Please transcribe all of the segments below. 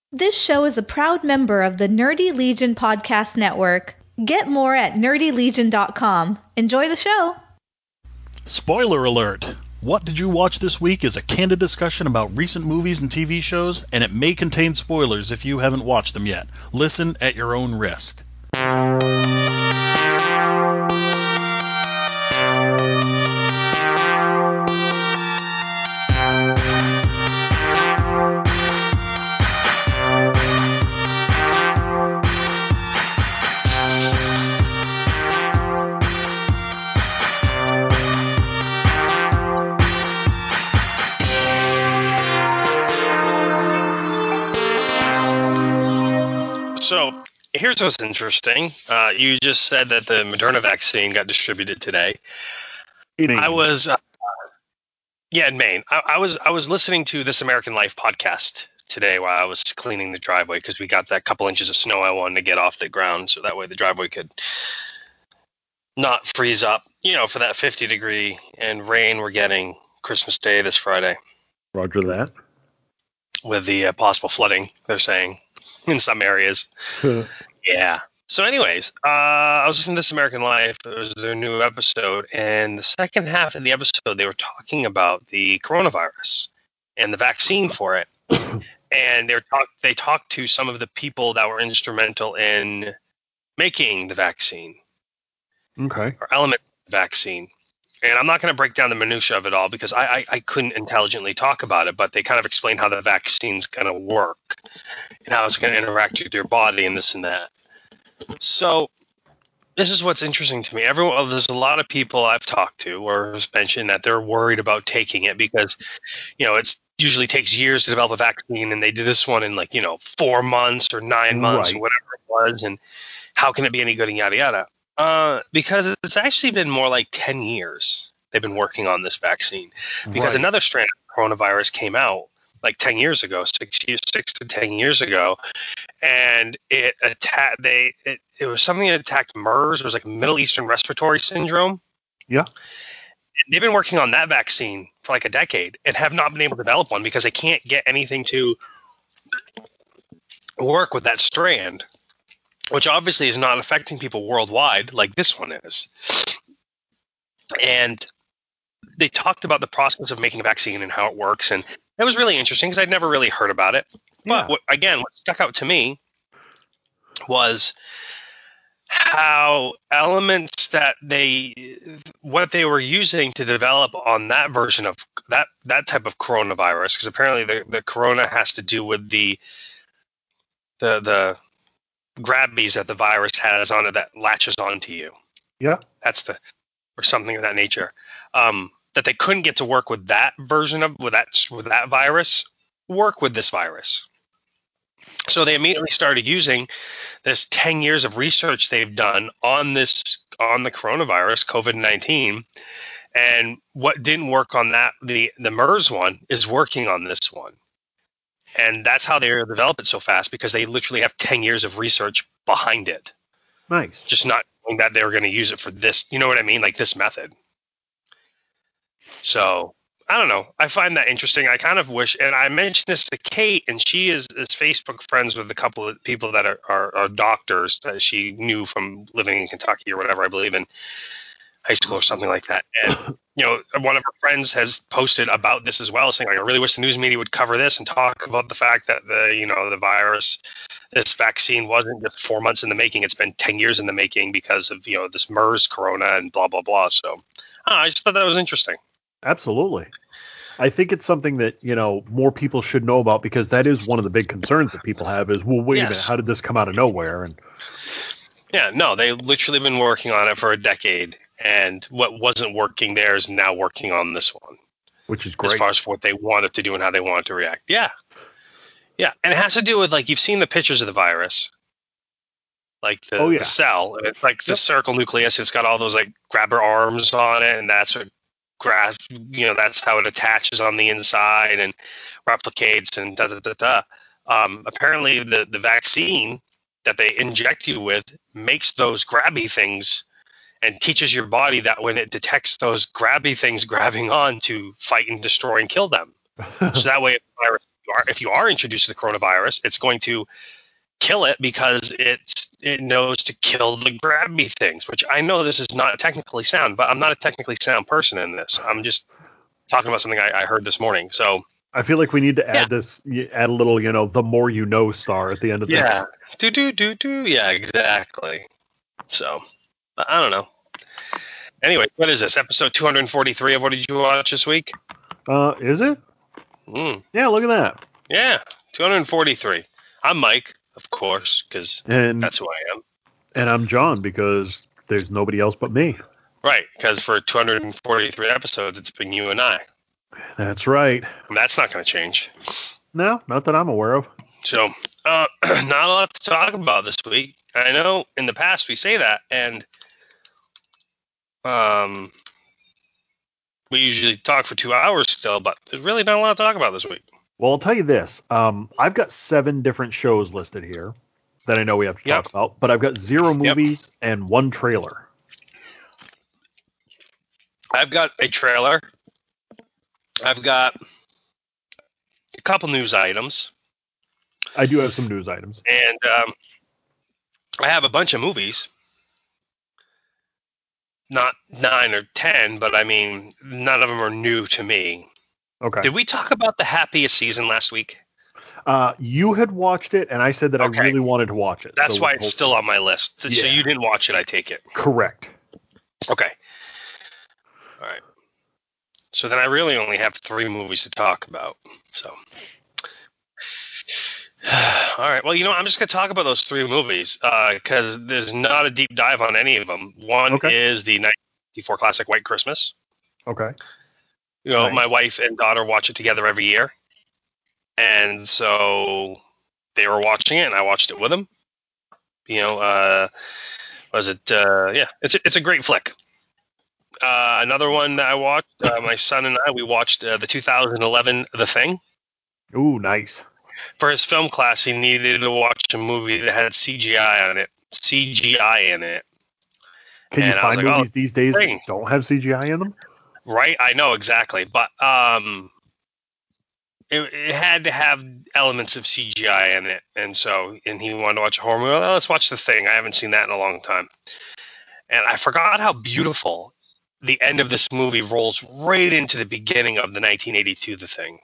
This show is a proud member of the Nerdy Legion Podcast Network. Get more at nerdylegion.com. Enjoy the show. Spoiler alert! What Did You Watch This Week is a candid discussion about recent movies and TV shows, and it may contain spoilers if you haven't watched them yet. Listen at your own risk. So here's what's interesting. You just said that the Moderna vaccine got distributed today. I was, in Maine. I was listening to This American Life podcast today while I was cleaning the driveway because we got that couple inches of snow I wanted to get off the ground so that way the driveway could not freeze up, for that 50-degree and rain we're getting Christmas Day this Friday. Roger that. With the possible flooding, they're saying, in some areas. Yeah. So anyways, I was listening to This American Life. It was their new episode. And the second half of the episode, they were talking about the coronavirus and the vaccine for it. And they talked to some of the people that were instrumental in making the vaccine. Okay. Or elements of the vaccine. And I'm not going to break down the minutia of it all because I couldn't intelligently talk about it, but they kind of explained how the vaccine's going to work and how it's going to interact with your body and this and that. So this is what's interesting to me. There's a lot of people I've talked to or has mentioned that they're worried about taking it because, it usually takes years to develop a vaccine, and they did this one in 4 months or 9 months or whatever it was, and how can it be any good and yada yada. Because it's actually been more like 10 years they've been working on this vaccine. Because another strand of coronavirus came out 10 years ago, 6 to 10 years ago, and it was something that attacked MERS. It was Middle Eastern Respiratory Syndrome. Yeah. And they've been working on that vaccine for a decade and have not been able to develop one because they can't get anything to work with that strand, which obviously is not affecting people worldwide like this one is. And they talked about the process of making a vaccine and how it works, and it was really interesting because I'd never really heard about it. Yeah. But what stuck out to me was how elements that what they were using to develop on that version of that type of coronavirus, because apparently the corona has to do with the grabbies that the virus has on it that latches onto you. Yeah. Or something of that nature. That they couldn't get to work with that version of with that virus work with this virus. So they immediately started using this 10 years of research they've done on the coronavirus, COVID-19, and what didn't work on that, the MERS one, is working on this one. And that's how they develop it so fast, because they literally have 10 years of research behind it. Nice. Just not knowing that they were going to use it for this, you know what I mean? This method. So I don't know. I find that interesting. I kind of wish, and I mentioned this to Kate, and she is Facebook friends with a couple of people that are doctors that she knew from living in Kentucky or whatever, I believe, in high school or something like that. And, one of her friends has posted about this as well, saying, I really wish the news media would cover this and talk about the fact that the virus, this vaccine wasn't just 4 months in the making. It's been 10 years in the making because of, this MERS corona and blah, blah, blah. So I just thought that was interesting. Absolutely. I think it's something that, more people should know about, because that is one of the big concerns that people have is, well, wait a minute, how did this come out of nowhere? And yeah, no, they literally been working on it for a decade, and what wasn't working there is now working on this one. Which is great. As far as what they wanted to do and how they wanted to react. Yeah. Yeah, and it has to do with, you've seen the pictures of the virus. The cell, and it's the circle nucleus. It's got all those grabber arms on it, and that's what that's how it attaches on the inside and replicates and apparently the vaccine that they inject you with makes those grabby things and teaches your body that when it detects those grabby things grabbing on, to fight and destroy and kill them. So that way if the virus if you are introduced to the coronavirus, it's going to kill it because it knows to kill the grabby things, which I know this is not technically sound, but I'm not a technically sound person in this. I'm just talking about something I heard this morning. So I feel like we need to add add a little, the more you know star at the end of this. Yeah. Do. Yeah, exactly. So, I don't know. Anyway, what is this? Episode 243 of What Did You Watch This Week? Is it? Yeah, look at that. Yeah, 243. I'm Mike, of course, because that's who I am. And I'm John, because there's nobody else but me. Right, because for 243 episodes, it's been you and I. That's right. And that's not going to change. No, not that I'm aware of. So, not a lot to talk about this week. I know in the past we say that, and we usually talk for 2 hours still, but there's really not a lot to talk about this week. Well, I'll tell you this. I've got 7 different shows listed here that I know we have to talk about, but I've got 0 movies and 1 trailer. I've got a trailer. I've got a couple news items. I do have some news items. And I have a bunch of movies. Not 9 or 10, but I mean, none of them are new to me. Okay. Did we talk about The Happiest Season last week? You had watched it, and I said that I really wanted to watch it. That's why it's still on my list. So you didn't watch it, I take it. Correct. Okay. All right. So then I really only have 3 movies to talk about. So. All right. Well, I'm just going to talk about those 3 movies because there's not a deep dive on any of them. One is the 1954 classic White Christmas. Okay. Nice. My wife and daughter watch it together every year. And so they were watching it, and I watched it with them. It's a great flick. Another one that I watched, my son and I, we watched the 2011 The Thing. Ooh, nice. For his film class, he needed to watch a movie that had CGI in it. Can you find movies these days that don't have CGI in them? Right, I know exactly, but it had to have elements of CGI in it, and he wanted to watch a horror movie. Well, let's watch The Thing. I haven't seen that in a long time, and I forgot how beautiful the end of this movie rolls right into the beginning of the 1982 The Thing.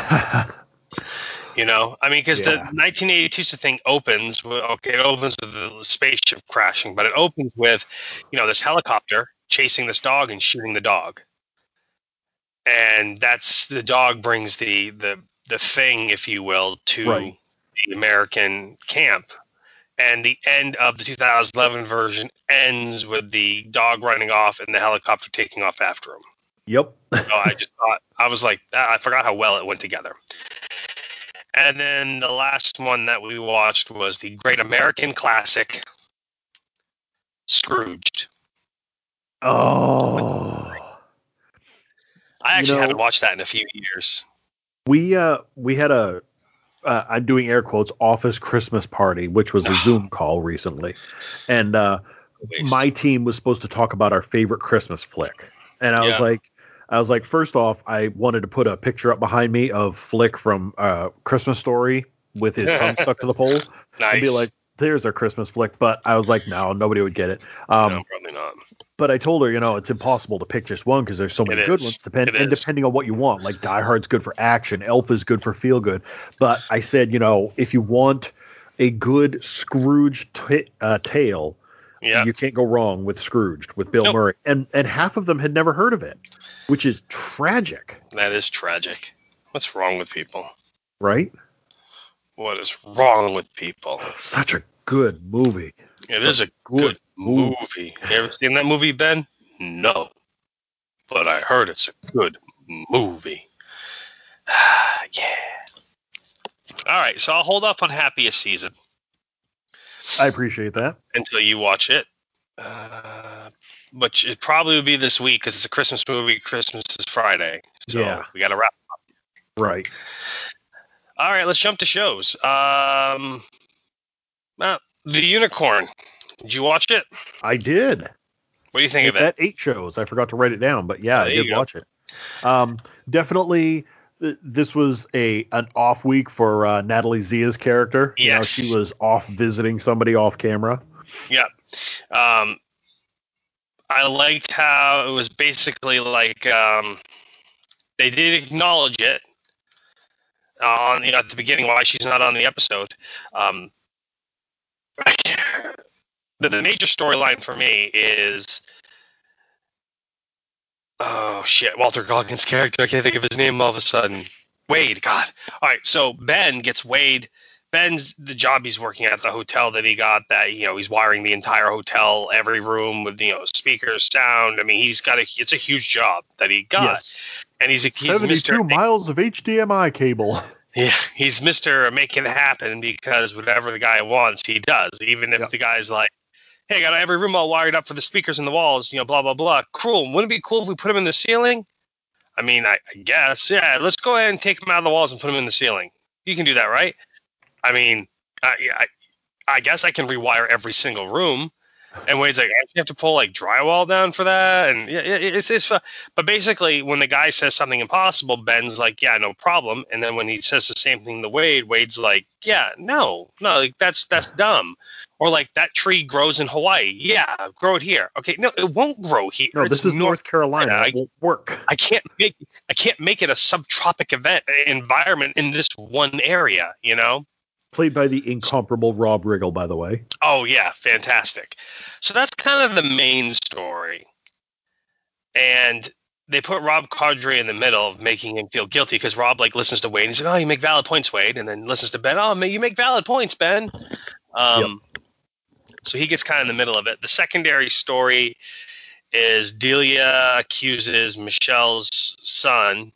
Because the 1982 The Thing opens with the spaceship crashing, but it opens with, this helicopter chasing this dog and shooting the dog. And that's the dog brings the thing, if you will, to the American camp. And the end of the 2011 version ends with the dog running off and the helicopter taking off after him. Yep. So I just thought, I was like, I forgot how well it went together. And then the last one that we watched was the great American classic, Scrooged. Oh. I actually haven't watched that in a few years. We had I'm doing air quotes, office Christmas party, which was a Zoom call recently. And my team was supposed to talk about our favorite Christmas flick. And I was like, first off, I wanted to put a picture up behind me of Flick from Christmas Story with his thumb stuck to the pole. Nice. And be like, there's our Christmas flick. But I was like, no, nobody would get it. No, probably not. But I told her, it's impossible to pick just one because there's so many good ones. Depending on what you want. Like Die Hard's good for action. Elf is good for feel good. But I said, if you want a good Scrooge tale, you can't go wrong with Scrooged with Bill Murray. And half of them had never heard of it, which is tragic. That is tragic. What's wrong with people? Right? What is wrong with people? Such a good movie. It is a good movie. You ever seen that movie, Ben? No. But I heard it's a good movie. Yeah. All right, so I'll hold off on Happiest Season. I appreciate that. Until you watch it. Which it probably will be this week because it's a Christmas movie. Christmas is Friday. So we got to wrap up. Right. All right, let's jump to shows. The Unicorn. Did you watch it? I did. What do you think of it? That 8 shows. I forgot to write it down, but I did watch it. Definitely this was an off week for Natalie Zia's character. Yes. You know, she was off visiting somebody off camera. Yeah. I liked how it was basically like they did acknowledge it at the beginning why she's not on the episode. The major storyline for me is Walter Goggins' character. I can't think of his name all of a sudden. Wade. God. All right. So Ben gets Wade. Ben's the job he's working at the hotel that he got. That he's wiring the entire hotel, every room with speakers, sound. I mean, it's a huge job that he got, yes. And he's 72 miles of HDMI cable. Yeah, he's Mr. Make It Happen, because whatever the guy wants, he does. Even if the guy's like, hey, I got every room all wired up for the speakers in the walls, blah, blah, blah. Cool. Wouldn't it be cool if we put him in the ceiling? I mean, I guess. Yeah, let's go ahead and take him out of the walls and put him in the ceiling. You can do that, right? I mean, I guess I can rewire every single room. And Wade's like, you have to pull drywall down for that, and it's but basically when the guy says something impossible, Ben's like, yeah, no problem, and then when he says the same thing to Wade, Wade's like, yeah, no, that's dumb, or that tree grows in Hawaii, yeah, grow it here, okay, no, it won't grow here. No, this is North Carolina. It won't work. I can't make it a subtropic environment in this one area, Played by the incomparable Rob Riggle, by the way. Oh, yeah, fantastic. So that's kind of the main story. And they put Rob Corddry in the middle of making him feel guilty, because Rob listens to Wade and he's like, oh, you make valid points, Wade. And then listens to Ben, oh, you make valid points, Ben. So he gets kind of in the middle of it. The secondary story is Delia accuses Michelle's son,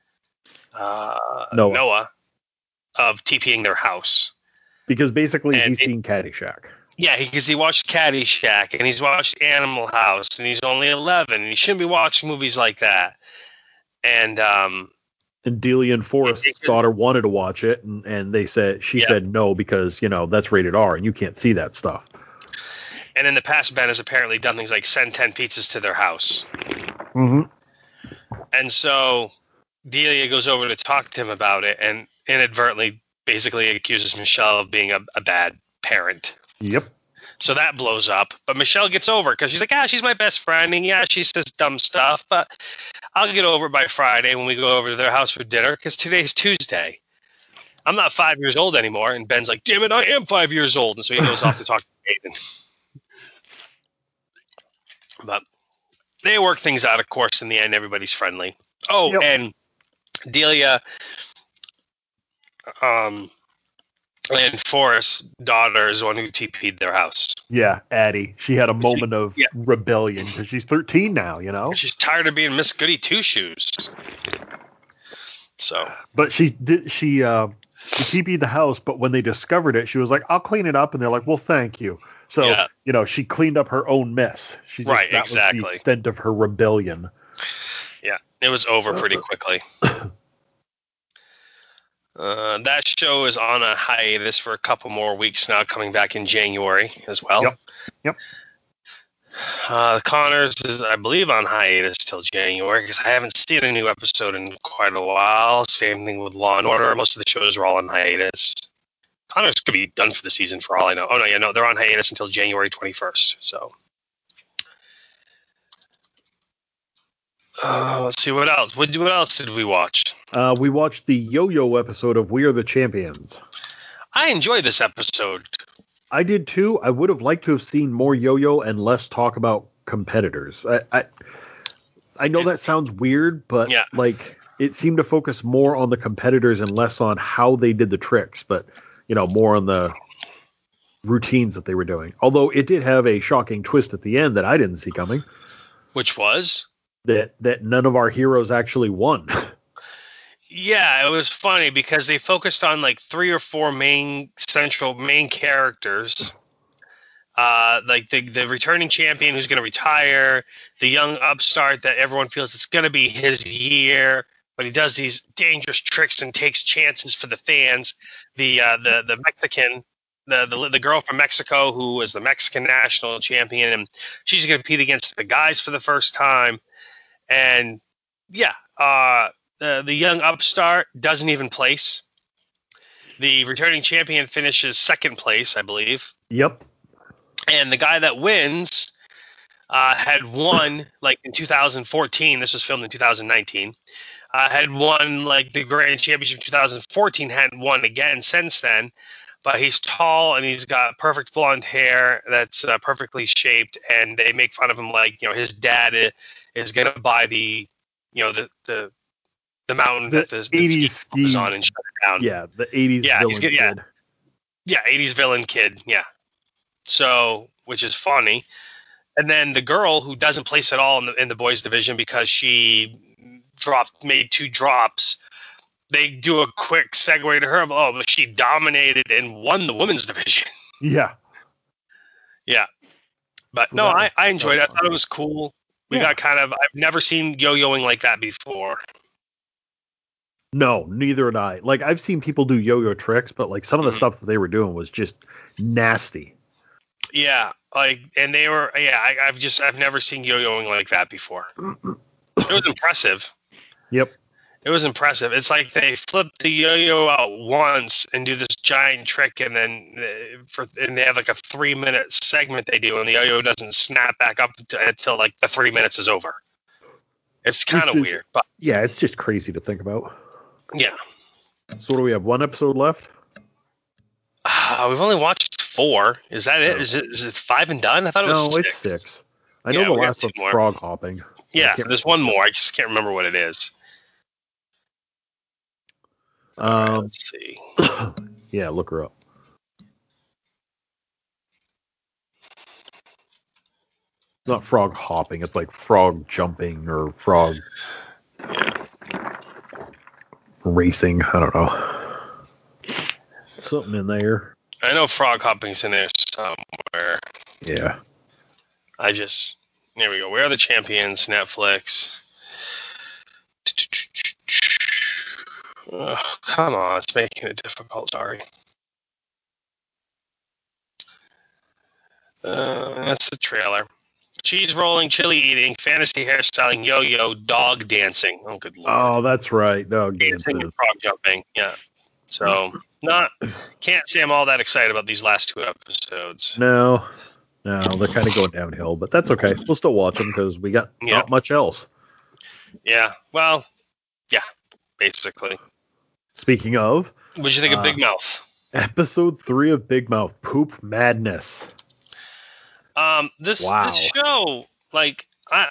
Noah, of TPing their house. Because basically he's seen Caddyshack. Yeah, because he watched Caddyshack, and he's watched Animal House, and he's only 11, and he shouldn't be watching movies like that. And Delia and Forrest's daughter wanted to watch it, and she said no, because, that's rated R, and you can't see that stuff. And in the past, Ben has apparently done things like send 10 pizzas to their house. Mm-hmm. And so Delia goes over to talk to him about it, and inadvertently basically accuses Michelle of being a bad parent. Yep. So that blows up. But Michelle gets over it because she's like, she's my best friend. And yeah, she says dumb stuff. But I'll get over it by Friday when we go over to their house for dinner, because today's Tuesday. I'm not 5 years old anymore. And Ben's like, damn it, I am 5 years old. And so he goes off to talk to Aiden. But they work things out, of course. In the end, everybody's friendly. Oh, yep. And Delia and Forrest's daughter is the one who TP'd their house. Yeah, Addie. She had a moment of rebellion because she's 13 now, She's tired of being Miss Goody Two-Shoes. So. But she TP'd the house, but when they discovered it, she was like, I'll clean it up. And they're like, well, thank you. So, she cleaned up her own mess. That exactly. was the extent of her rebellion. Yeah, it was over pretty quickly. That show is on a hiatus for a couple more weeks now, coming back in January as well. Yep. Connors is, I believe, on hiatus till January, because I haven't seen a new episode in quite a while. Same thing with Law & Order. Most of the shows are all on hiatus. Connors could be done for the season for all I know. Oh, no, they're on hiatus until January 21st. So. Let's see, what else? What else did we watch? We watched the Yo-Yo episode of We Are the Champions. I enjoyed this episode. I did too. I would have liked to have seen more Yo-Yo and less talk about competitors. I know that sounds weird, but it seemed to focus more on the competitors and less on how they did the tricks, but more on the routines that they were doing. Although it did have a shocking twist at the end that I didn't see coming. Which was? That none of our heroes actually won. Yeah, it was funny because they focused on 3 or 4 main characters. The returning champion who's going to retire, the young upstart that everyone feels it's going to be his year, but he does these dangerous tricks and takes chances for the fans. The Mexican, the girl from Mexico who was the Mexican national champion, and she's going to compete against the guys for the first time. And the young upstart doesn't even place. The returning champion finishes second place, I believe. Yep. And the guy that wins had won like in 2014. This was filmed in 2019. Had won like the Grand Championship 2014. Hadn't won again since then. But he's tall and he's got perfect blonde hair that's perfectly shaped. And they make fun of him like, his dad is going to buy the mountain that the 80s ski is on and shut it down. Yeah, the 80s villain kid. Yeah, 80s villain kid. Yeah. So, which is funny. And then the girl who doesn't place at all in the boys division because she made 2 drops. They do a quick segue to her. But she dominated and won the women's division. Yeah. Yeah. But no, I enjoyed it. I thought it was cool. We got I've never seen yo-yoing like that before. No, neither had I. Like, I've seen people do yo-yo tricks, but like some of the stuff that they were doing was just nasty. Yeah, and they were. Yeah, I've never seen yo-yoing like that before. It was impressive. Yep. It was impressive. It's like they flip the yo-yo out once and do this giant trick, and then they have like a 3-minute segment they do, and the yo-yo doesn't snap back up until like the 3 minutes is over. It's kind of weird, but yeah, it's just crazy to think about. Yeah. So what do we have? 1 episode left? We've only watched 4. Is that it? Is it 5 and done? I thought it was 6. No, it's 6. I know the last one's frog hopping. Yeah, there's one more. I just can't remember what it is. Let's see. Yeah, look her up. It's not frog hopping. It's like frog jumping or frog racing. I don't know. Something in there. I know frog hopping's in there somewhere. Yeah. There we go. We Are the Champions, Netflix. Oh, come on, it's making it difficult. Sorry. That's the trailer. Cheese rolling, chili eating, fantasy hairstyling, yo-yo, dog dancing. Oh, good lord. Oh, that's right. Dog dancing dancing. and frog jumping. Yeah. So, can't say I'm all that excited about these last 2 episodes. No, they're kind of going downhill, but that's okay. We'll still watch them because we got not much else. Yeah. Well, yeah, basically. Speaking of, what'd you think of Big Mouth? Episode 3 of Big Mouth, Poop Madness. This show, like,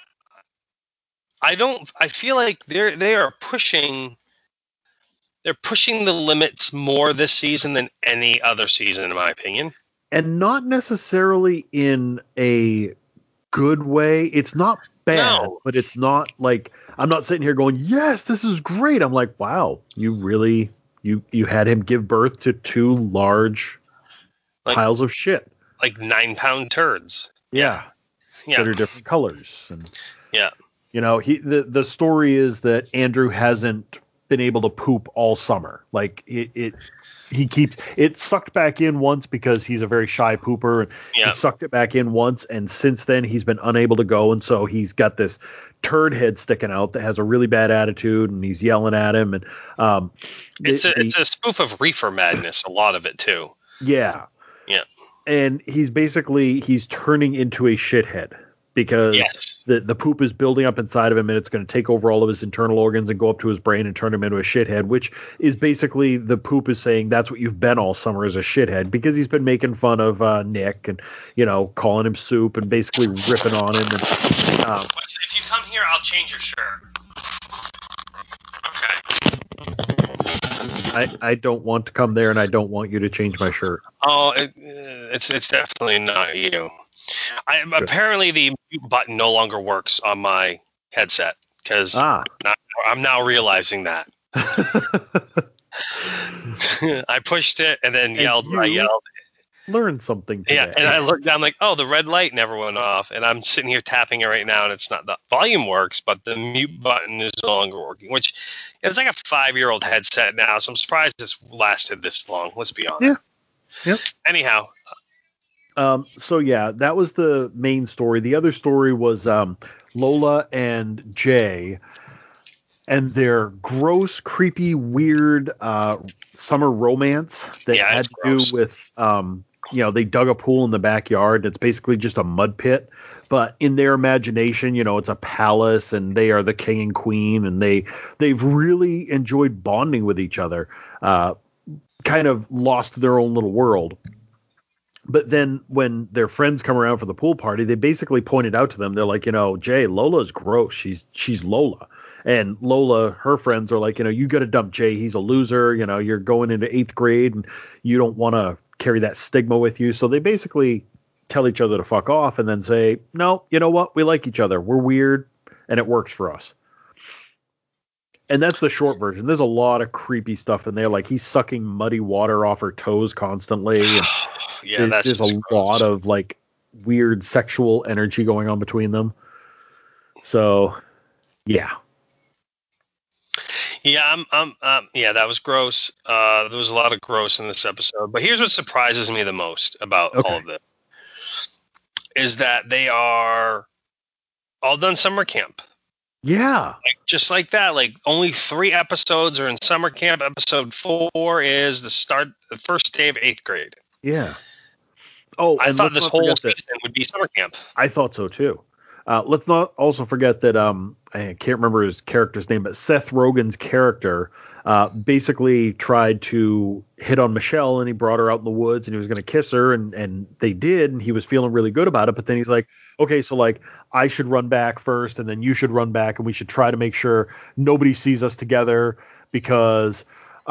I feel like they are pushing. They're pushing the limits more this season than any other season, in my opinion. And not necessarily in a good way. It's not bad, but it's not like I'm not sitting here going, yes, this is great. I'm like, wow, you really you had him give birth to 2 large piles of shit, like 9-pound turds. Yeah, that are different colors. And yeah, the story is that Andrew hasn't been able to poop all summer. Like he keeps it sucked back in once because he's a very shy pooper, and he sucked it back in once, and since then he's been unable to go, and so he's got this turd head sticking out that has a really bad attitude, and he's yelling at him, and it's a spoof of Reefer Madness, a lot of it too. Yeah, and he's turning into a shithead because the poop is building up inside of him, and it's going to take over all of his internal organs and go up to his brain and turn him into a shithead, which is basically the poop is saying that's what you've been all summer as a shithead, because he's been making fun of Nick and, calling him soup and basically ripping on him. And, if you come here, I'll change your shirt. Okay. I don't want to come there, and I don't want you to change my shirt. Oh, it's definitely not you. Apparently the mute button no longer works on my headset because I'm now realizing that. I pushed it and then yelled. Learned something today. Yeah, and I looked down like, oh, the red light never went off, and I'm sitting here tapping it right now, and it's not. The volume works, but the mute button is no longer working, which is like a 5-year-old headset now, so I'm surprised it's lasted this long. Let's be honest. Yeah. Yep. Anyhow. So yeah, that was the main story. The other story was Lola and Jay and their gross, creepy, weird summer romance that had to do with, they dug a pool in the backyard. It's basically just a mud pit, but in their imagination, it's a palace, and they are the king and queen, and they've really enjoyed bonding with each other. Kind of lost their own little world. But then when their friends come around for the pool party, they basically pointed out to them, they're like, Jay, Lola's gross. She's Lola. And Lola, her friends are like, you got to dump Jay. He's a loser. You're going into 8th grade and you don't want to carry that stigma with you. So they basically tell each other to fuck off and then say, no, you know what? We like each other. We're weird and it works for us. And that's the short version. There's a lot of creepy stuff in there. Like he's sucking muddy water off her toes constantly. And yeah, there's a lot of like weird sexual energy going on between them. So, yeah. Yeah, yeah, that was gross. There was a lot of gross in this episode. But here's what surprises me the most about all of this is that they are all done summer camp. Yeah. Just like that. Like only 3 episodes are in summer camp. Episode 4 is the first day of 8th grade. Yeah. Oh, I thought this whole season would be summer camp. I thought so too. Let's not also forget that I can't remember his character's name, but Seth Rogen's character basically tried to hit on Michelle, and he brought her out in the woods, and he was going to kiss her, and they did, and he was feeling really good about it. But then he's like, okay, so like I should run back first, and then you should run back, and we should try to make sure nobody sees us together because,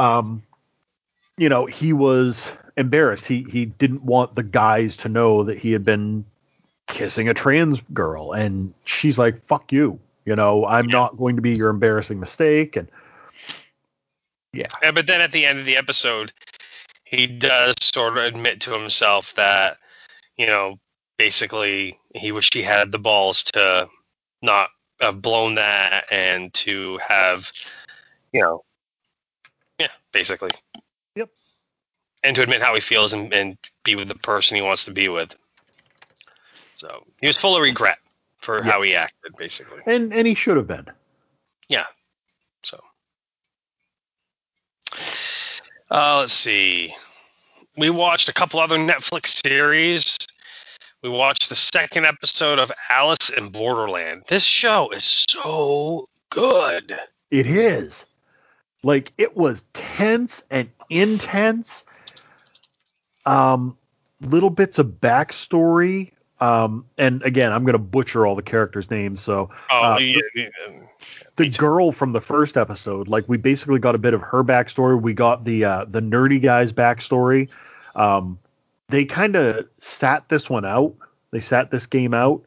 he was embarrassed. He didn't want the guys to know that he had been kissing a trans girl, and she's like, fuck you, I'm not going to be your embarrassing mistake. And yeah, but then at the end of the episode he does sort of admit to himself that basically he wished he had the balls to not have blown that and to have basically and to admit how he feels and be with the person he wants to be with. So he was full of regret for how he acted, basically. And he should have been. Yeah. So, let's see. We watched a couple other Netflix series. We watched the 2nd episode of Alice in Borderland. This show is so good. It is. Like, it was tense and intense. Little bits of backstory. And again, I'm going to butcher all the characters' names. So, the girl from the first episode, like we basically got a bit of her backstory. We got the nerdy guy's backstory. They kind of sat this one out. They sat this game out.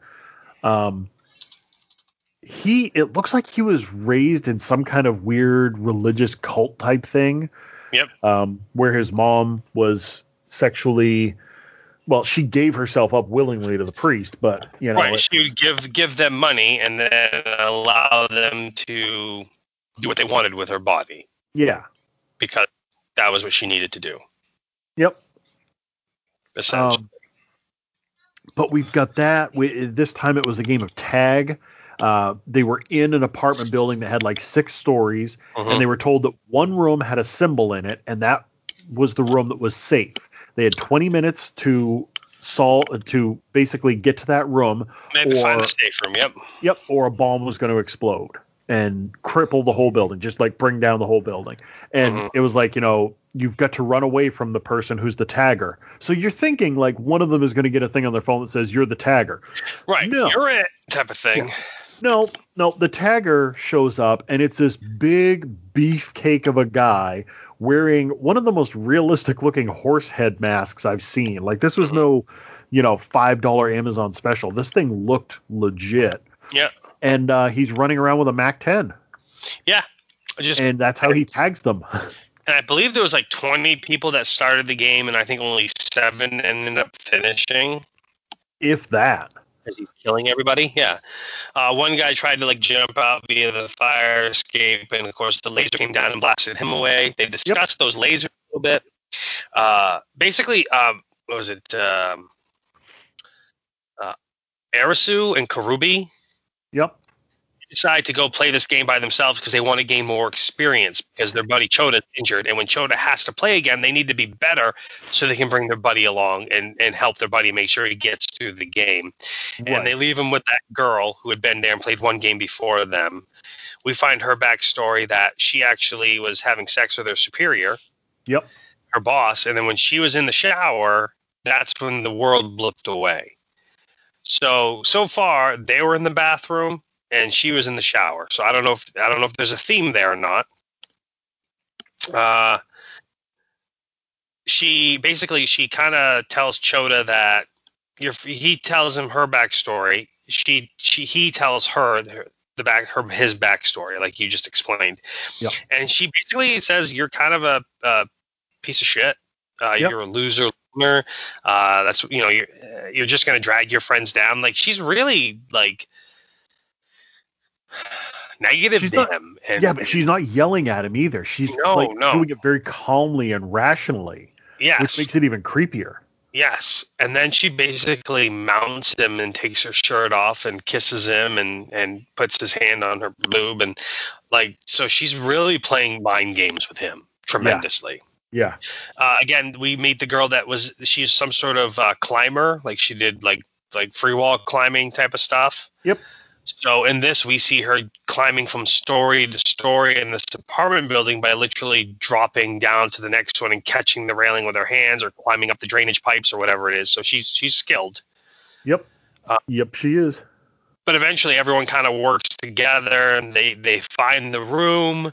It looks like he was raised in some kind of weird religious cult type thing. Yep. Where his mom was sexually. Well, she gave herself up willingly to the priest, but right. She would give them money and then allow them to do what they wanted with her body. Yeah, because that was what she needed to do. Yep. Essentially. But we've got that. This time it was a game of tag. They were in an apartment building that had like 6 stories, and they were told that one room had a symbol in it, and that was the room that was safe. They had 20 minutes to basically get to that room. They had to find a safe room, Yep, or a bomb was going to explode and cripple the whole building, just like bring down the whole building. And it was like, you've got to run away from the person who's the tagger. So you're thinking like one of them is going to get a thing on their phone that says, you're the tagger. Right, no. You're it type of thing. Yeah. No, the tagger shows up, and it's this big beefcake of a guy wearing one of the most realistic-looking horse head masks I've seen. Like, this was no, $5 Amazon special. This thing looked legit. Yeah. And he's running around with a MAC-10. Yeah. And that's how he tags them. And I believe there was like 20 people that started the game, and I think only 7 ended up finishing. If that. Because he's killing everybody. Yeah. One guy tried to like jump out via the fire escape, and of course the laser came down and blasted him away. They discussed those lasers a little bit. Basically, what was it? Arisu and Karubi. Yep. decide to go play this game by themselves because they want to gain more experience because their buddy Choda's injured. And when Choda has to play again, they need to be better so they can bring their buddy along and help their buddy make sure he gets through the game. Right. And they leave him with that girl who had been there and played one game before them. We find her backstory that she actually was having sex with her superior. Yep. Her boss. And then when she was in the shower, that's when the world blipped away. So far they were in the bathroom and she was in the shower. So I don't know if there's a theme there or not. She kind of tells Choda that he tells him her backstory. He tells her his backstory, like you just explained. Yep. And she basically says, you're kind of a piece of shit. You're a loser. That's you're just gonna drag your friends down. Like she's really like negative to him. But she's not yelling at him either. She's doing it very calmly and rationally. Yes. Which makes it even creepier. Yes. And then she basically mounts him and takes her shirt off and kisses him and puts his hand on her boob and so she's really playing mind games with him tremendously. Yeah. Again, we meet the girl she's some sort of climber, like she did like free wall climbing type of stuff. Yep. So in this, we see her climbing from story to story in this apartment building by literally dropping down to the next one and catching the railing with her hands or climbing up the drainage pipes or whatever it is. So she's skilled. Yep. Yep, she is. But eventually everyone kind of works together and they find the room.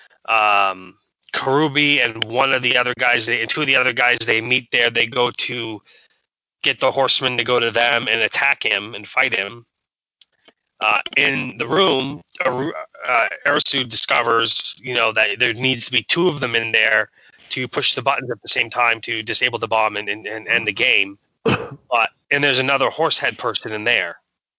Karubi and two of the other guys they meet there. They go to get the horseman to go to them and attack him and fight him. In the room, Arisu discovers, that there needs to be two of them in there to push the buttons at the same time to disable the bomb and end the game. And there's another horsehead person in there.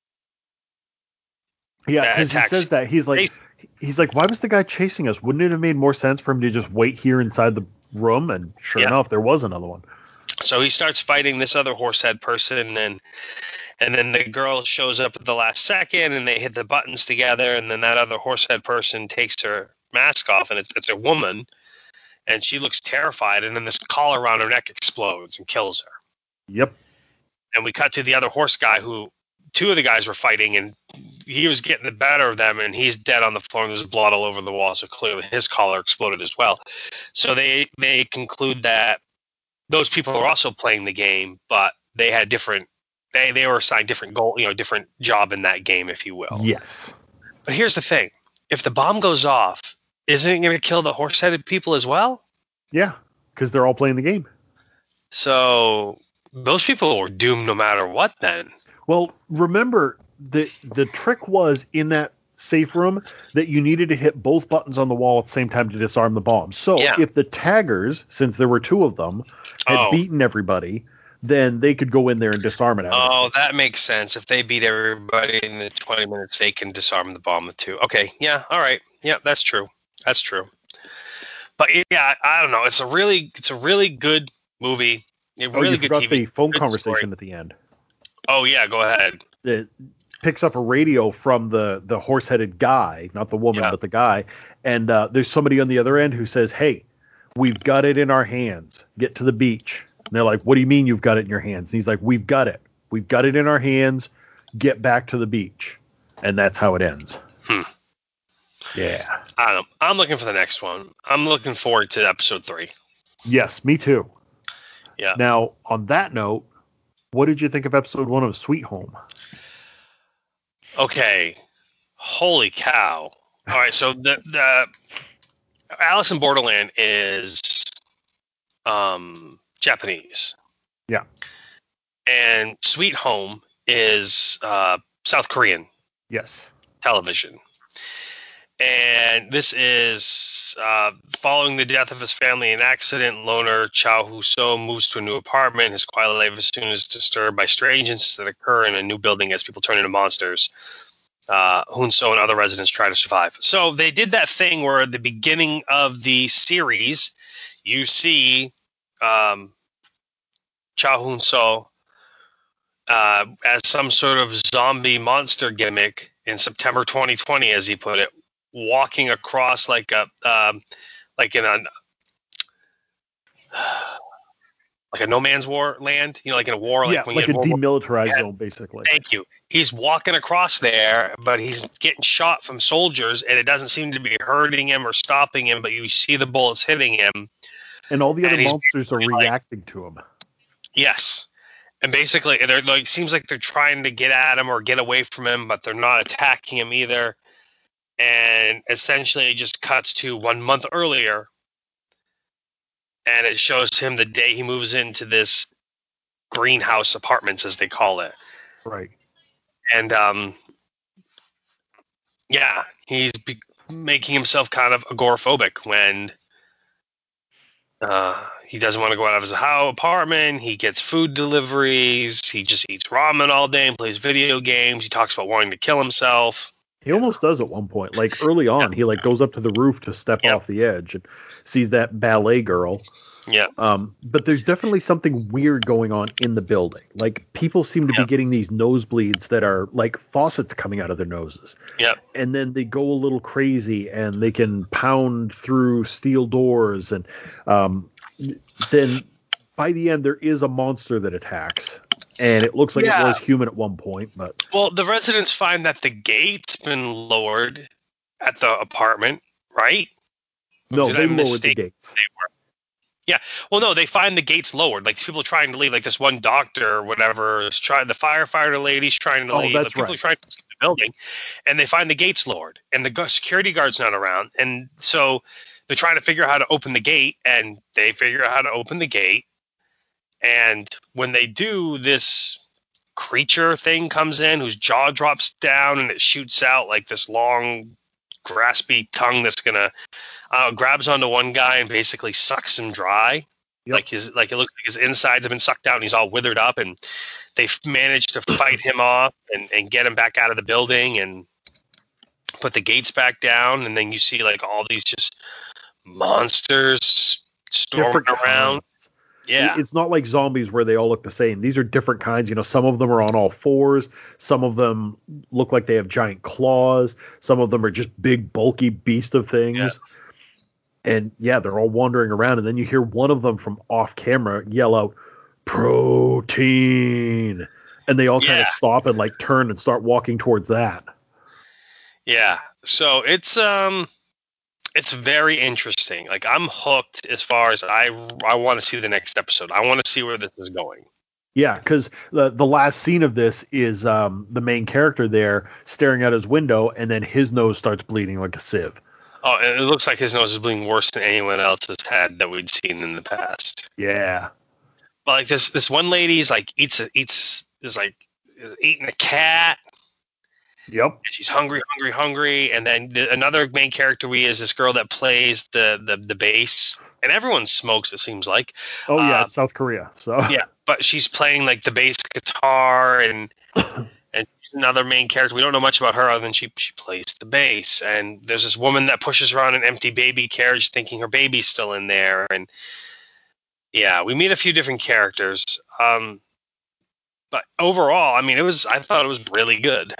Yeah, because he says that he's like, why was the guy chasing us? Wouldn't it have made more sense for him to just wait here inside the room? And sure enough, there was another one. So he starts fighting this other horsehead person, and then the girl shows up at the last second, and they hit the buttons together, and then that other horsehead person takes her mask off, and it's a woman, and she looks terrified, and then this collar around her neck explodes and kills her. Yep. And we cut to the other horse guy who two of the guys were fighting, and he was getting the better of them, and he's dead on the floor, and there's blood all over the wall, so clearly his collar exploded as well. So they conclude that those people are also playing the game, but they had different – they were assigned different goal, different job in that game, if you will. Yes. But here's the thing. If the bomb goes off, isn't it going to kill the horse-headed people as well? Yeah, because they're all playing the game. So those people were doomed no matter what then. Well, remember, the trick was in that safe room that you needed to hit both buttons on the wall at the same time to disarm the bomb. So if the taggers, since there were two of them, had beaten everybody, then they could go in there and disarm it. That makes sense. If they beat everybody in the 20 minutes, they can disarm the bomb too. Okay, yeah, all right. Yeah, that's true. That's true. But yeah, I don't know. It's a really good movie. Really good TV. The phone good conversation story. At the end. Oh yeah, go ahead. It picks up a radio from the horse-headed guy, not the woman, but the guy, and there's somebody on the other end who says, "Hey, we've got it in our hands. Get to the beach." And they're like, "What do you mean you've got it in your hands?" And he's like, "We've got it. We've got it in our hands. Get back to the beach." And that's how it ends. Yeah. I don't know. I'm looking for the next one. I'm looking forward to episode 3. Yes, me too. Yeah. Now, on that note, what did you think of episode 1 of Sweet Home? Okay. Holy cow. All right, so the Alice in Borderland is Japanese. Yeah. And Sweet Home is South Korean. Yes. Television. And this is following the death of his family in an accident. Loner Chao Hu-so moves to a new apartment. His quiet life as soon as disturbed by strange incidents that occur in a new building as people turn into monsters. Hun-so and other residents try to survive. So they did that thing where at the beginning of the series, you see Chao Hun-so as some sort of zombie monster gimmick in September 2020, as he put it, walking across like in a no man's war land, like in a war, like when like a demilitarized zone, basically. Thank you. He's walking across there, but he's getting shot from soldiers, and it doesn't seem to be hurting him or stopping him, but you see the bullets hitting him. And all the other monsters are reacting to him. Yes. And basically, they're like, seems like they're trying to get at him or get away from him, but they're not attacking him either. And essentially, it just cuts to 1 month earlier, and it shows him the day he moves into this greenhouse apartments, as they call it. Right. And he's making himself kind of agoraphobic when he doesn't want to go out of his apartment. He gets food deliveries. He just eats ramen all day and plays video games. He talks about wanting to kill himself. He almost does at one point. Like early on, he like goes up to the roof to step off the edge and sees that ballet girl. Yeah. But there's definitely something weird going on in the building. Like people seem to be getting these nosebleeds that are like faucets coming out of their noses. Yeah. And then they go a little crazy and they can pound through steel doors. And then by the end, there is a monster that attacks. And it looks like it was human at one point, but the residents find that the gate's been lowered at the apartment, right? No, they lowered the gates. Yeah. Well, no, they find the gates lowered. Like people trying to leave. Like this one doctor or whatever is trying. The firefighter lady's trying to leave. That's people are trying to leave the building, and they find the gates lowered, and the security guard's not around, and so they're trying to figure out how to open the gate, and they figure out how to open the gate, and when they do, this creature thing comes in whose jaw drops down, and it shoots out like this long, graspy tongue that's gonna. Grabs onto one guy and basically sucks him dry. Yep. It looks like his insides have been sucked out and he's all withered up, and they've managed to fight him off and get him back out of the building and put the gates back down, and then you see like all these just monsters storming around. Yeah. It's not like zombies where they all look the same. These are different kinds. Some of them are on all fours. Some of them look like they have giant claws. Some of them are just big, bulky beast of things. Yeah. And they're all wandering around, and then you hear one of them from off camera yell out, "Protein!" And they all kind of stop and like turn and start walking towards that. Yeah. So it's very interesting. Like I'm hooked as far as I want to see the next episode. I want to see where this is going. Yeah, because the last scene of this is the main character there staring out his window, and then his nose starts bleeding like a sieve. Oh, and it looks like his nose is bleeding worse than anyone else has had that we'd seen in the past. Yeah. But like this one lady's like is eating a cat. Yep. And she's hungry, and then another main character is this girl that plays the bass, and everyone smokes, it seems like. Oh yeah, it's South Korea. So yeah, but she's playing like the bass guitar and she's another main character. We don't know much about her other than she plays the bass. And there's this woman that pushes around an empty baby carriage thinking her baby's still in there. And yeah, we meet a few different characters. But overall, I mean, I thought it was really good.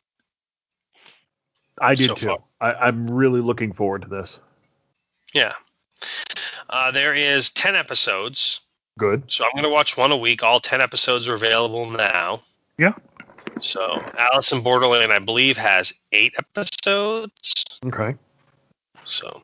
I did too. I'm really looking forward to this. Yeah. There is 10 episodes. Good. So I'm going to watch one a week. All 10 episodes are available now. Yeah. So Alice in Borderland, I believe, has 8 episodes. Okay. So.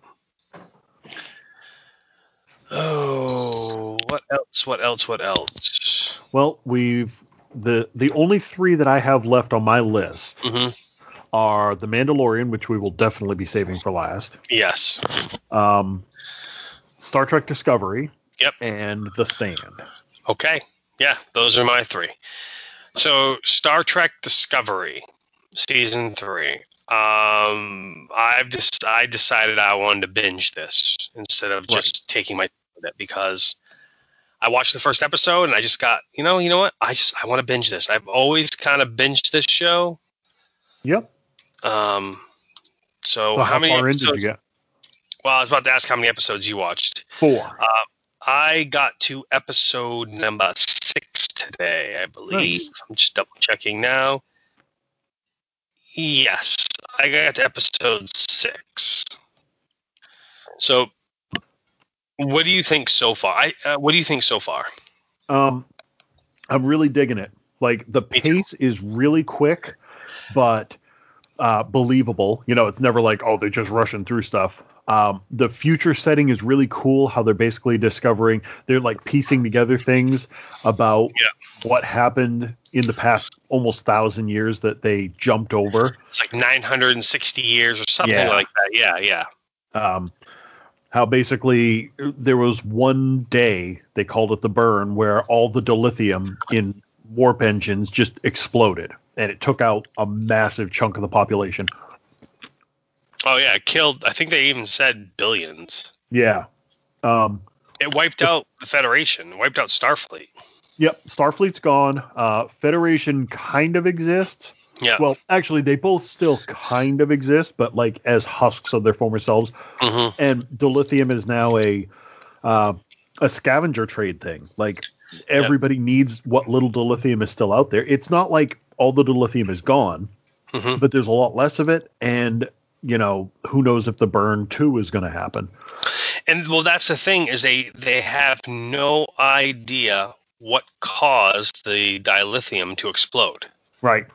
Oh, what else? Well, the only 3 that I have left on my list are The Mandalorian, which we will definitely be saving for last. Yes. Star Trek Discovery. Yep. And The Stand. Okay. Yeah, those are my 3. So Star Trek Discovery, season 3. I decided I wanted to binge this instead of just taking my time with it, because I watched the first episode and I just got, you know what? I want to binge this. I've always kind of binged this show. Yep. So how many episodes did you get? Well, I was about to ask how many episodes you watched. 4. I got to episode number 6 today, I believe. Nice. I'm just double checking now. Yes, I got to episode 6. So, what do you think so far? What do you think so far? I'm really digging it. Like, the pace is really quick, but believable. You know, it's never like, oh, they're just rushing through stuff. The future setting is really cool. How they're basically discovering, they're like piecing together things about what happened in the past almost 1,000 years that they jumped over. It's like 960 years or something like that. Yeah. How basically there was one day, they called it the burn, where all the dilithium in warp engines just exploded, and it took out a massive chunk of the population. Oh yeah, it killed. I think they even said billions. Yeah. It wiped out the Federation. It wiped out Starfleet. Yep, Starfleet's gone. Federation kind of exists. Yeah. Well, actually, they both still kind of exist, but like as husks of their former selves. Mm-hmm. And dilithium is now a scavenger trade thing. Like, everybody needs what little dilithium is still out there. It's not like all the dilithium is gone, but there's a lot less of it. And, you know, who knows if the burn 2 is going to happen. And well, that's the thing, is they have no idea what caused the dilithium to explode. Right.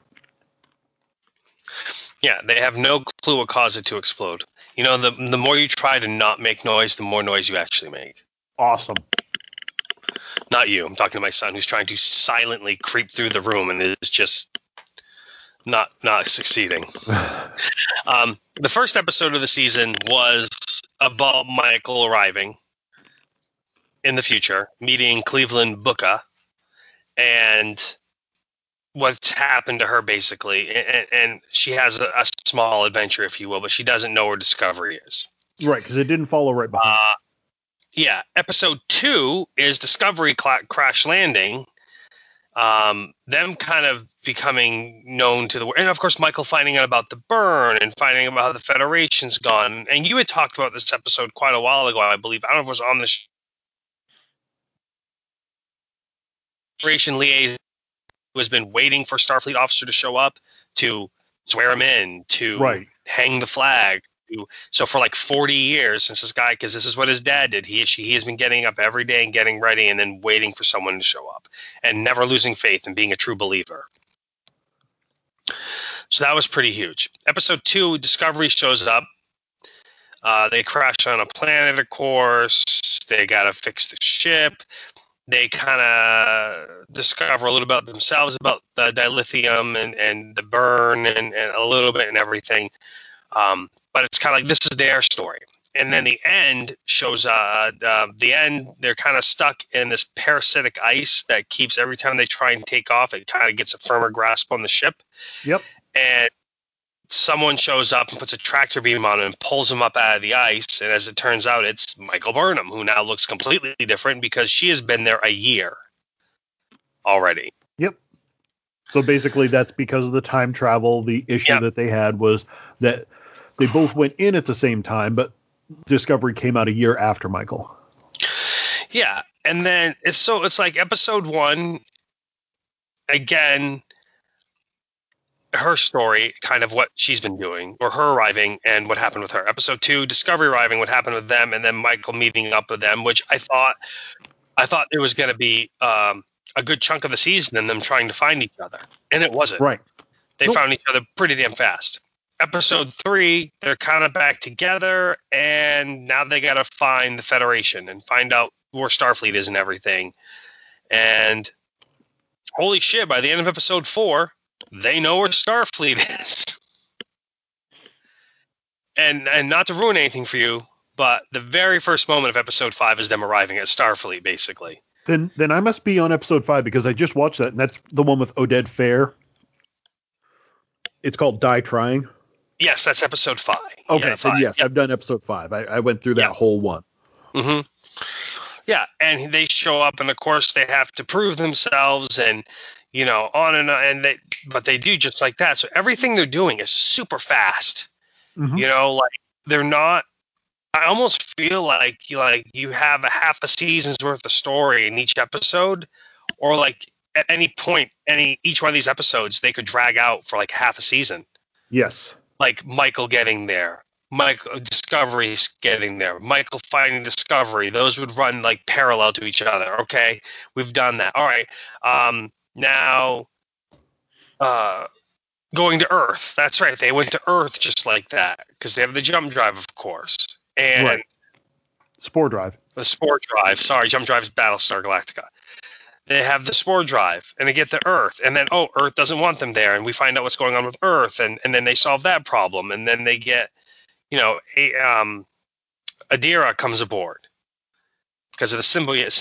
Yeah, they have no clue what caused it to explode. You know, the more you try to not make noise, the more noise you actually make. Awesome. Not you. I'm talking to my son, who's trying to silently creep through the room and is just not succeeding. The first episode of the season was about Michael arriving in the future, meeting Cleveland Booka, and what's happened to her, basically. And she has a small adventure, if you will, but she doesn't know where Discovery is. Right, because it didn't follow right behind. Yeah, episode 2 is Discovery crash landing. Them kind of becoming known to the world. And, of course, Michael finding out about the burn and finding out how the Federation's gone. And you had talked about this episode quite a while ago, I believe. I don't know if it was on the Federation liaison who has been waiting for Starfleet officer to show up to swear him in, to hang the flag. So for like 40 years since this guy, because this is what his dad did, he has been getting up every day and getting ready and then waiting for someone to show up and never losing faith and being a true believer. So that was pretty huge. Episode 2, Discovery shows up. They crash on a planet, of course. They got to fix the ship. They kind of discover a little about themselves, about the dilithium and the burn and a little bit and everything. But it's kind of like this is their story. And then the end shows the end. They're kind of stuck in this parasitic ice that keeps, every time they try and take off, it kind of gets a firmer grasp on the ship. Yep. And someone shows up and puts a tractor beam on him and pulls him up out of the ice. And as it turns out, it's Michael Burnham, who now looks completely different because she has been there a year already. Yep. So basically that's because of the time travel. The issue that they had was that they both went in at the same time, but Discovery came out a year after Michael. Yeah. And then it's like episode 1, again, her story, kind of what she's been doing, or her arriving and what happened with her. Episode 2, Discovery arriving, what happened with them, and then Michael meeting up with them, which I thought it was going to be a good chunk of the season and them trying to find each other, and it wasn't. Right. They found each other pretty damn fast. Episode 3, they're kind of back together, and now they got to find the Federation and find out where Starfleet is and everything. And holy shit, by the end of episode 4, they know where Starfleet is. And not to ruin anything for you, but the very first moment of episode 5 is them arriving at Starfleet, basically. Then I must be on episode 5 because I just watched that, and that's the one with Oded Fair. It's called Die Trying. Yes, that's episode 5. Okay, yeah, 5. Yes, yep. I've done episode 5. I went through that whole one. Mm-hmm. Yeah, and they show up, and of course they have to prove themselves, and you know, on and on, but they do just like that. So everything they're doing is super fast. Mm-hmm. You know, like they're not. I almost feel like you have a half a season's worth of story in each episode, or like at any point, each one of these episodes they could drag out for like half a season. Yes. Like Michael getting there, Michael Discovery's getting there, Michael finding Discovery. Those would run like parallel to each other. Okay, we've done that. All right. Now, going to Earth. That's right. They went to Earth just like that because they have the jump drive, of course, and right. Spore drive. The spore drive. Sorry, jump drive is Battlestar Galactica. They have the spore drive, and they get to Earth, and then Earth doesn't want them there, and we find out what's going on with Earth, and then they solve that problem, and then they get, Adira comes aboard because of the symbiote.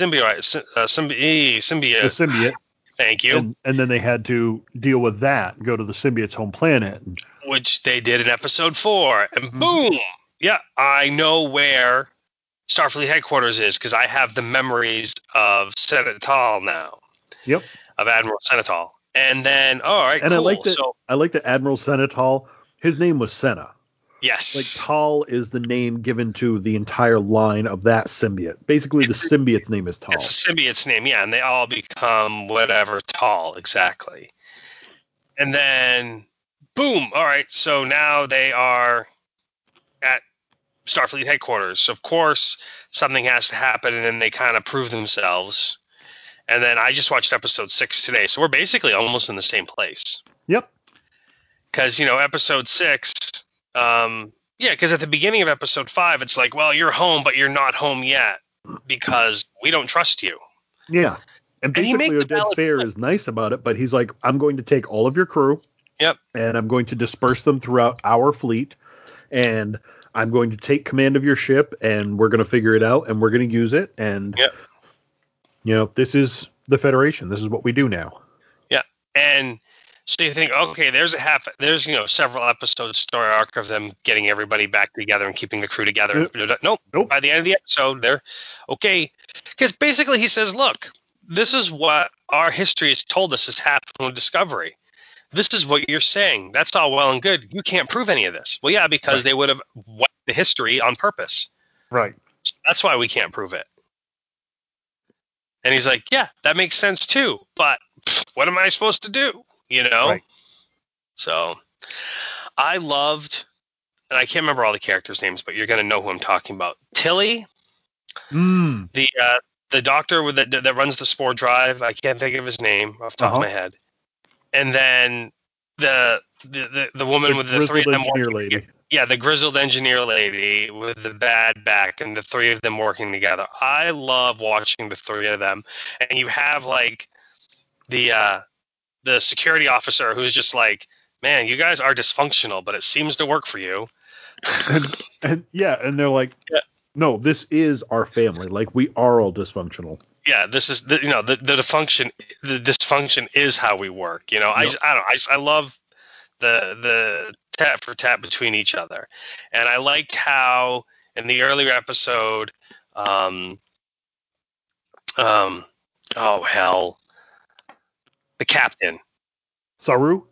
The symbiote. Thank you. And then they had to deal with that, go to the symbiote's home planet, which they did in episode 4, and boom, yeah, I know where Starfleet headquarters is because I have the memories of Senatol now. Yep. Of Admiral Senatol. And then, all right, and cool. I like that Admiral Senatol, his name was Senna. Yes. Like, Tal is the name given to the entire line of that symbiote. Basically, the symbiote's name is Tal. It's the symbiote's name, yeah, and they all become whatever, Tal, exactly. And then, boom, all right, so now they are at Starfleet headquarters. Of course, something has to happen, and then they kind of prove themselves. And then I just watched episode 6 today, so we're basically almost in the same place. Yep. Because, episode 6... because at the beginning of episode 5, it's like, well, you're home, but you're not home yet because we don't trust you. Yeah. And basically, Oded Fehr is nice about it, but he's like, I'm going to take all of your crew. Yep. And I'm going to disperse them throughout our fleet. And I'm going to take command of your ship, and we're going to figure it out, and we're going to use it. And, this is the Federation. This is what we do now. Yeah. And so you think, okay, there's several episodes story arc of them getting everybody back together and keeping the crew together. Nope. By the end of the episode, they're okay. Because basically he says, look, this is what our history has told us has happened with Discovery. This is what you're saying. That's all well and good. You can't prove any of this. Well, yeah, because they would have wiped the history on purpose. Right. So that's why we can't prove it. And he's like, yeah, that makes sense too. But what am I supposed to do? Right. So I loved, and I can't remember all the characters' names, but you're going to know who I'm talking about. Tilly, the doctor that runs the spore drive. I can't think of his name off the top of my head. And then the woman with the three of them working together. Yeah, the grizzled engineer lady with the bad back, and the three of them working together. I love watching the three of them. And you have like the security officer who's just like, man, you guys are dysfunctional, but it seems to work for you. and they're like, no, this is our family. Like, we are all dysfunctional. Yeah, this is the dysfunction. The dysfunction is how we work. I love the tat for tat between each other, and I liked how in the earlier episode, the captain. Saru,